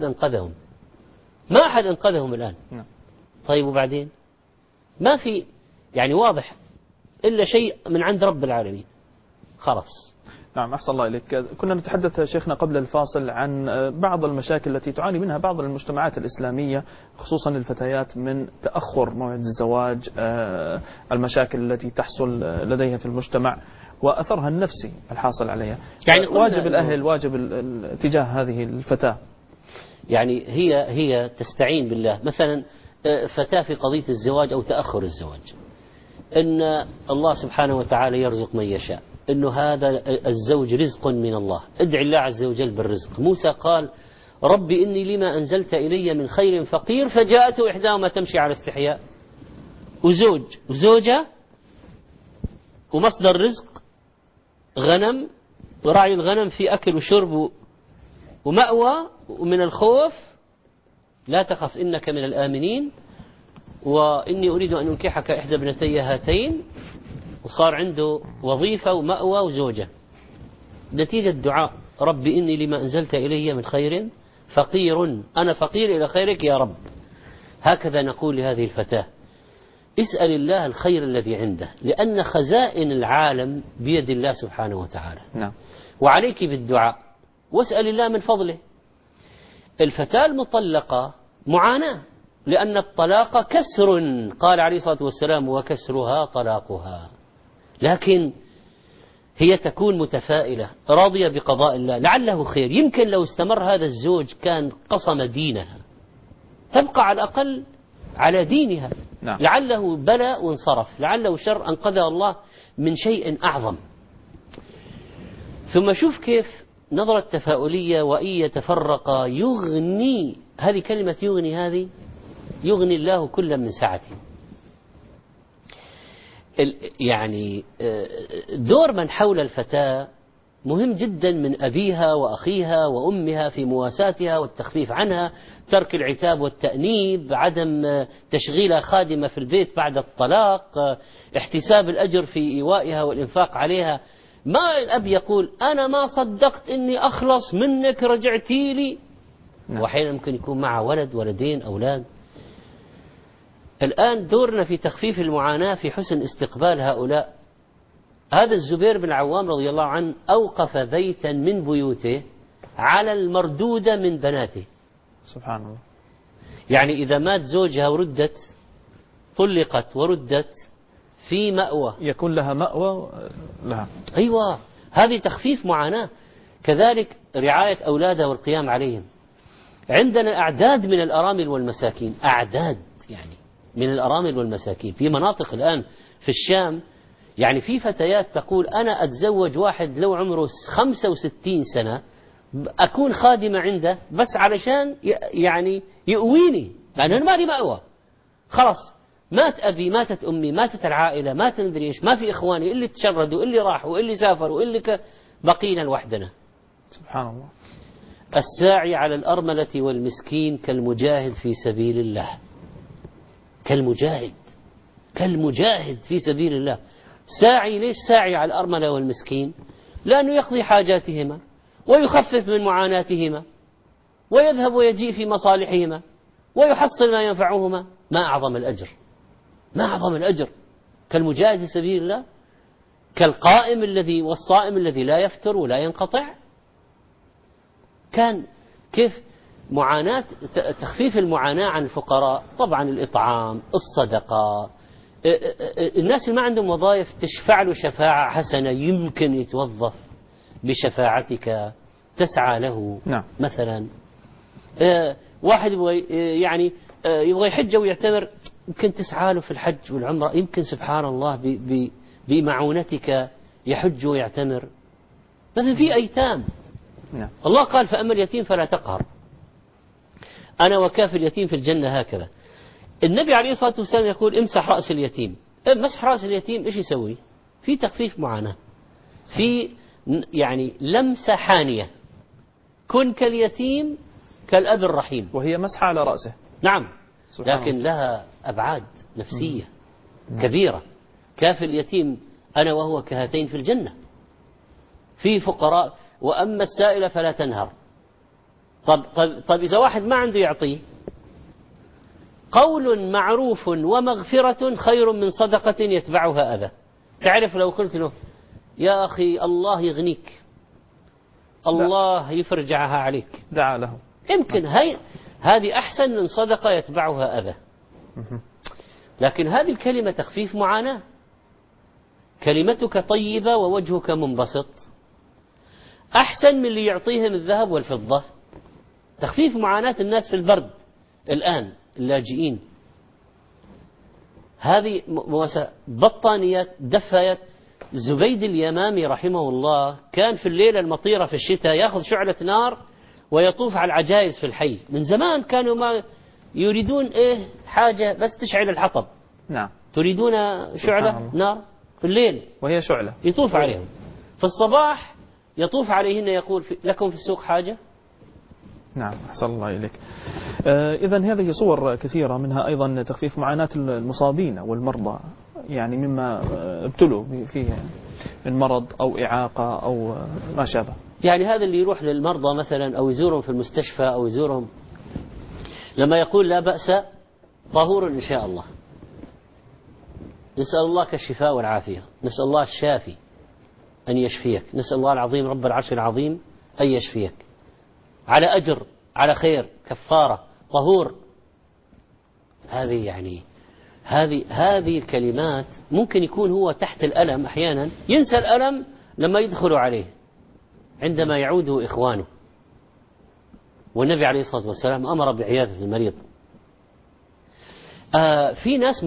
أنقذهم الآن. طيب وبعدين ما في يعني واضح إلا شيء من عند رب العالمين خلاص. نعم أحسن الله إليك. كنا نتحدث شيخنا قبل الفاصل عن بعض المشاكل التي تعاني منها بعض المجتمعات الإسلامية خصوصا الفتيات من تأخر موعد الزواج، المشاكل التي تحصل لديها في المجتمع وأثرها النفسي الحاصل عليها. يعني واجب الأهل، واجب تجاه هذه الفتاة، يعني هي تستعين بالله. مثلا فتاة في قضية الزواج أو تأخر الزواج، إن الله سبحانه وتعالى يرزق من يشاء، إنه هذا الزوج رزق من الله، ادعي الله عز وجل بالرزق. موسى قال ربي إني لما أنزلت إلي من خير فقير، فجاءته إحداهما تمشي على استحياء. وزوج وزوجة ومصدر رزق غنم، ورعي الغنم في أكل وشرب ومأوى ومن الخوف، لا تخف إنك من الآمنين، وإني أريد أن أنكحك إحدى ابنتي هاتين، وصار عنده وظيفة ومأوى وزوجة. نتيجة دعاء ربي إني لما أنزلت إلي من خير فقير، أنا فقير إلى خيرك يا رب. هكذا نقول لهذه الفتاة اسأل الله الخير الذي عنده، لأن خزائن العالم بيد الله سبحانه وتعالى. نعم. وعليك بالدعاء واسأل الله من فضله. الفتاة المطلقة معاناة، لأن الطلاق كسر، قال عليه الصلاة والسلام وكسرها طلاقها، لكن هي تكون متفائلة راضية بقضاء الله، لعله خير. يمكن لو استمر هذا الزوج كان قصم دينها، تبقى على الأقل على دينها. نعم. لعله بلاء وانصرف، لعله شر أنقذها الله من شيء أعظم. ثم شوف كيف نظرة تفاؤلية، وإن يتفرقا يغني، هذه كلمة يغني، هذه يغني الله كلا من سعته. يعني دور من حول الفتاة مهم جدا، من أبيها وأخيها وأمها في مواساتها والتخفيف عنها، ترك العتاب والتأنيب، عدم تشغيلها خادمة في البيت بعد الطلاق، احتساب الأجر في إيوائها والإنفاق عليها. ما الأب يقول أنا ما صدقت إني أخلص منك رجعتي لي، وأحيانا ممكن يكون معه ولد ولدين أولاد. الآن دورنا في تخفيف المعاناة في حسن استقبال هؤلاء. هذا الزبير بن العوام رضي الله عنه أوقف بيتا من بيوته على المردودة من بناته. سبحان الله. يعني إذا مات زوجها وردت، طلقت وردت، في مأوى، يكون لها مأوى لها. أيوة، هذه تخفيف معاناة. كذلك رعاية أولادها والقيام عليهم. عندنا أعداد من الأرامل والمساكين، أعداد يعني من الأرامل والمساكين في مناطق الآن في الشام. يعني في فتيات تقول أنا أتزوج واحد لو عمره 65 سنة أكون خادمة عنده بس علشان يعني يؤويني، لأن أنا مالي مأوى، خلاص مات أبي، ماتت أمي، ماتت العائلة، مات ندري إيش، ما في إخواني اللي تشردوا، اللي راحوا، اللي سافروا، اللي بقينا لوحدنا. سبحان الله. الساعي على الأرملة والمسكين كالمجاهد في سبيل الله، كالمجاهد في سبيل الله. ساعي، ليش ساعي على الأرملة والمسكين؟ لأنه يقضي حاجاتهما ويخفف من معاناتهما ويذهب ويجيء في مصالحهما ويحصل ما ينفعهما. ما أعظم الأجر، ما أعظم الأجر. كالمجاهد في سبيل الله، كالقائم الذي والصائم الذي لا يفتر ولا ينقطع. كان كيف معاناة، تخفيف المعاناة عن الفقراء، طبعا الإطعام، الصدقة. الناس اللي ما عندهم وظائف تشفع له شفاعة حسنة، يمكن يتوظف بشفاعتك، تسعى له. نعم. مثلا واحد يبغى يحج ويعتمر، يمكن تسعى له في الحج والعمرة، يمكن سبحان الله بمعونتك يحج ويعتمر. مثلا في أيتام. نعم. الله قال فأما اليتيم فلا تقهر، أنا وكافل اليتيم في الجنة هكذا. النبي عليه الصلاة والسلام يقول امسح رأس اليتيم. مسح رأس اليتيم إيش يسوي؟ في تخفيف معاناة، في يعني لمسة حانية، كن كاليتيم كالأب الرحيم، وهي مسحة على رأسه. نعم، لكن لها أبعاد نفسية كبيرة. كافل اليتيم أنا وهو كهاتين في الجنة. في فقراء، وأما السائل فلا تنهر. طب إذا واحد ما عنده يعطيه، قول معروف ومغفرة خير من صدقة يتبعها أذى. تعرف لو قلت له يا أخي الله يغنيك، الله يفرجعها عليك، دعا له. يمكن هذه أحسن من صدقة يتبعها أذى. لكن هذه الكلمة تخفيف معاناة. كلمتك طيبة ووجهك منبسط أحسن من اللي يعطيهم الذهب والفضة. تخفيف معاناة الناس في البرد الآن اللاجئين. هذه بطانيات دفايات. زبيد اليمامي رحمه الله كان في الليلة المطيرة في الشتاء يأخذ شعلة نار ويطوف على العجائز في الحي. من زمان كانوا ما يريدون حاجة بس تشعل الحطب. نعم. تريدون شعلة نار في الليل وهي شعلة يطوف عليهم. في الصباح يطوف عليهن يقول لكم في السوق حاجة. نعم. أحسن الله إليك. إذن هذه صور كثيرة، منها أيضا تخفيف معاناة المصابين والمرضى، يعني مما ابتلوا فيه من مرض أو إعاقة أو ما شابه. يعني هذا اللي يروح للمرضى مثلا أو يزورهم في المستشفى أو يزورهم لما يقول لا بأس طهور إن شاء الله، نسأل الله الشفاء والعافية، نسأل الله الشافي أن يشفيك، نسأل الله العظيم رب العرش العظيم أن يشفيك، على أجر، على خير، كفارة، طهور. هذه يعني هذه الكلمات ممكن يكون هو تحت الألم أحيانا ينسى الألم لما يدخلوا عليه عندما يعوده إخوانه. والنبي عليه الصلاة والسلام أمر بعيادة المريض. في ناس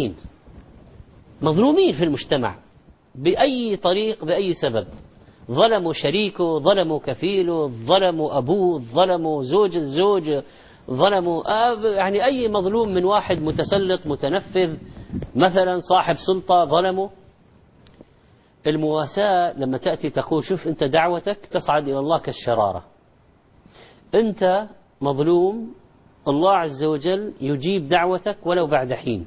مظلومين في المجتمع بأي طريق بأي سبب. ظلموا شريكه، ظلموا كفيله، ظلموا أبوه، ظلموا الزوج، ظلموا يعني أي مظلوم من واحد متسلط متنفذ مثلا صاحب سلطة ظلموا. المواساة لما تأتي تقول شوف أنت دعوتك تصعد إلى الله كالشرارة، أنت مظلوم، الله عز وجل يجيب دعوتك ولو بعد حين.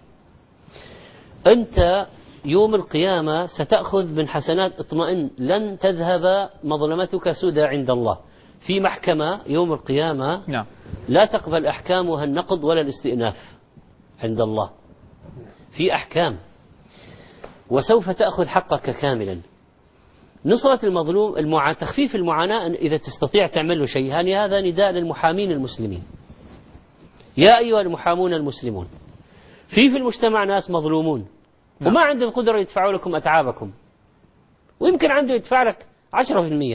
أنت يوم القيامة ستأخذ من حسنات، اطمئن، لن تذهب مظلمتك سدى عند الله. في محكمة يوم القيامة نعم. لا تقبل أحكامها النقض ولا الاستئناف عند الله، في أحكام، وسوف تأخذ حقك كاملا. نصرة المظلوم، تخفيف المعاناة إذا تستطيع تعمل له شيء. يعني هذا نداء للمحامين المسلمين، يا أيها المحامون المسلمون. في المجتمع ناس مظلومون وما عندهم قدرة يدفعوا لكم أتعابكم، ويمكن عنده يدفع لك 10%.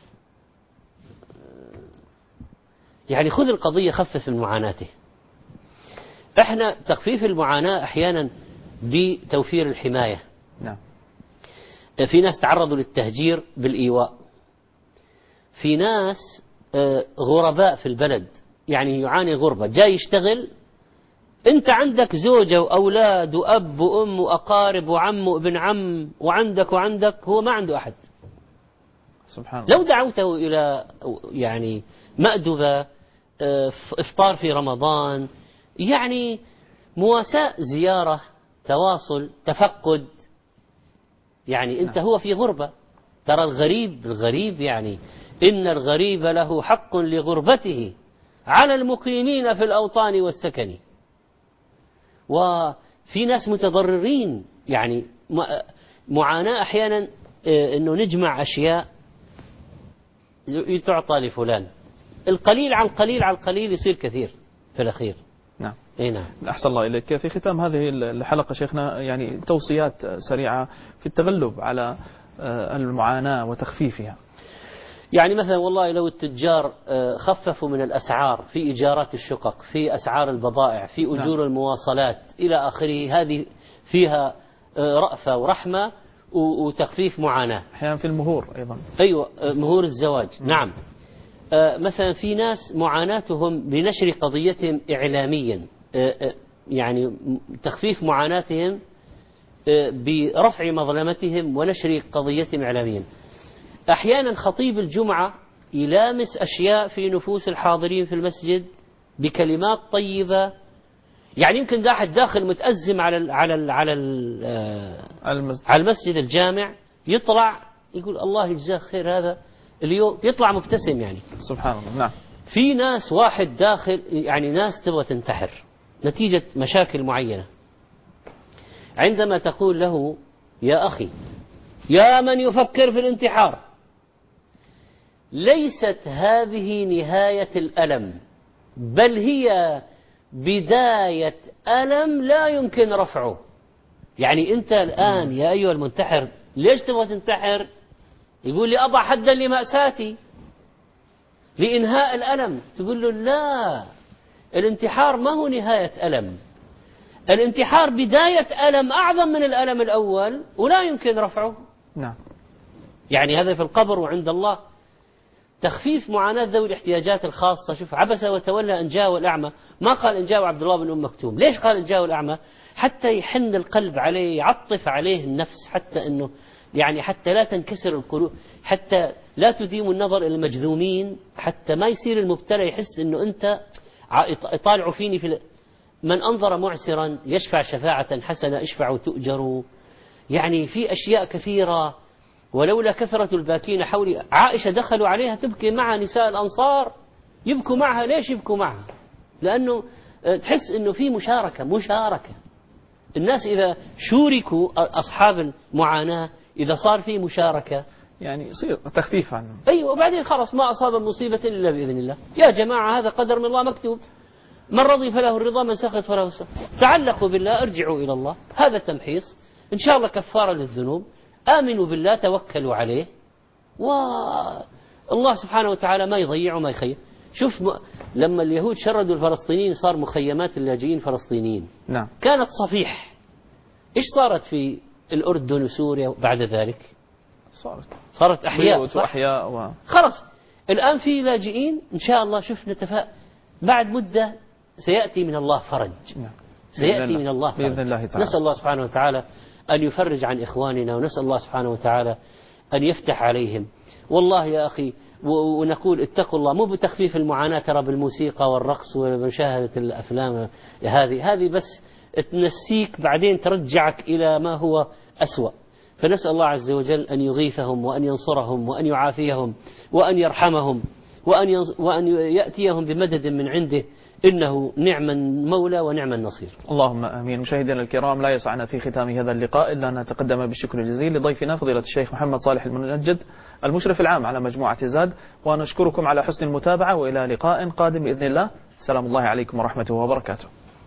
يعني خذ القضية، خفف من معاناته. احنا تخفيف المعاناة أحيانا بتوفير الحماية. نعم. في ناس تعرضوا للتهجير بالإيواء، في ناس غرباء في البلد، يعني يعاني غربة، جاي يشتغل، انت عندك زوجة وأولاد وأب وأم وأقارب وعم وابن عم وعندك هو ما عنده أحد. سبحان الله. لو دعوته إلى يعني مأدبة، إفطار في رمضان، يعني مواساة، زيارة، تواصل، تفقد، يعني أنت هو في غربة. ترى الغريب يعني إن الغريب له حق لغربته على المقيمين في الأوطان والسكن. وفي ناس متضررين، يعني معاناة أحيانا أنه نجمع أشياء تعطى لفلان، القليل عن قليل عن قليل يصير كثير في الأخير. نعم. نعم. أحسن الله إليك. في ختام هذه الحلقة شيخنا، يعني توصيات سريعة في التغلب على المعاناة وتخفيفها. يعني مثلا والله لو التجار خففوا من الأسعار في إيجارات الشقق، في أسعار البضائع، في أجور المواصلات إلى آخره، هذه فيها رأفة ورحمة وتخفيف معاناة. أحيانا في المهور أيضا. أيوة، مهور الزواج. نعم. مثلا في ناس معاناتهم بنشر قضيتهم إعلاميا، يعني تخفيف معاناتهم برفع مظلمتهم ونشر قضيتهم إعلاميا. أحيانا خطيب الجمعة يلامس أشياء في نفوس الحاضرين في المسجد بكلمات طيبة، يعني يمكن ده أحد داخل متأزم على المسجد الجامع، يطلع يقول الله يجزاه خير، هذا اليوم يطلع مبتسم، يعني سبحان الله. نعم. في ناس واحد داخل، يعني ناس تبغى تنتحر نتيجة مشاكل معينة، عندما تقول له يا أخي، يا من يفكر في الانتحار، ليست هذه نهاية الألم، بل هي بداية ألم لا يمكن رفعه. يعني أنت الآن يا أيها المنتحر ليش تبغى تنتحر؟ يقول لي أضع حدا لمأساتي لإنهاء الألم. تقول له لا، الانتحار ما هو نهاية ألم، الانتحار بداية ألم أعظم من الألم الأول ولا يمكن رفعه. نعم. يعني هذا في القبر وعند الله. تخفيف معاناة ذوي الاحتياجات الخاصة. شوف، عبس وتولى أن جاءه الأعمى، ما قال أن جاءه عبد الله بن أم مكتوم. ليش قال أن جاءه الأعمى؟ حتى يحن القلب عليه، يعطف عليه النفس، حتى أنه يعني حتى لا تنكسر القلوب، حتى لا تديم النظر إلى المجذومين، حتى ما يصير المبتلى يحس أنه أنت طالعوا فيني في من أنظر معسرا يشفع شفاعة حسنة اشفعوا تؤجروا. يعني في أشياء كثيرة. ولولا كثرة الباكين حولي، عائشة دخلوا عليها تبكي معها نساء الأنصار، يبكوا معها. ليش يبكوا معها؟ لأنه تحس أنه في مشاركة. الناس إذا شوركوا أصحاب المعاناة، إذا صار في مشاركة يعني يصير تخفيف عنهم. أيوة، وبعدين خلاص ما أصاب مصيبة إلا بإذن الله. يا جماعة هذا قدر من الله مكتوب، من رضي فله الرضا، من سخط فله السخط. تعلقوا بالله، ارجعوا إلى الله. هذا تمحيص إن شاء الله، كفارة للذنوب. آمنوا بالله، توكلوا عليه، والله سبحانه وتعالى ما يضيع وما يخيب. شوف لما اليهود شردوا الفلسطينيين صار مخيمات اللاجئين الفلسطينيين. نعم. كانت صفيح. إيش صارت في الأردن وسوريا بعد ذلك؟ صارت أحياء. خلاص الآن في لاجئين إن شاء الله. شوف بعد مدة سيأتي من الله فرج. نعم. سيأتي من الله فرج بإذن الله تعالى. نسأل الله سبحانه وتعالى أن يفرج عن إخواننا، ونسأل الله سبحانه وتعالى أن يفتح عليهم. والله يا أخي، ونقول اتقوا الله، مو بتخفيف المعاناة ترى بالموسيقى والرقص ومشاهدة الأفلام هذه بس تنسيك، بعدين ترجعك إلى ما هو أسوأ. فنسأل الله عز وجل أن يغيثهم وأن ينصرهم وأن يعافيهم وأن يرحمهم وأن يأتيهم بمدد من عنده، إنه نعم المولى ونعم النصير. اللهم آمين. مشاهدينا الكرام، لا يسعنا في ختام هذا اللقاء إلا أن نتقدم بالشكر الجزيل لضيفنا فضيلة الشيخ محمد صالح المنجد، المشرف العام على مجموعة زاد، ونشكركم على حسن المتابعة، وإلى لقاء قادم بإذن الله. سلام الله عليكم ورحمته وبركاته.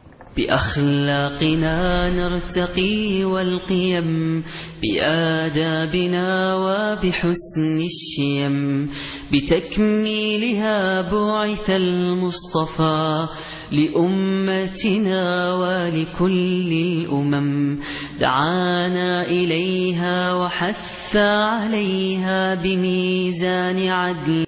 بأخلاقنا نرتقي والقيم، بآدابنا وبحسن الشيم، بتكميلها بعث المصطفى لأمتنا ولكل الأمم. دعانا إليها وحث عليها بميزان عدل.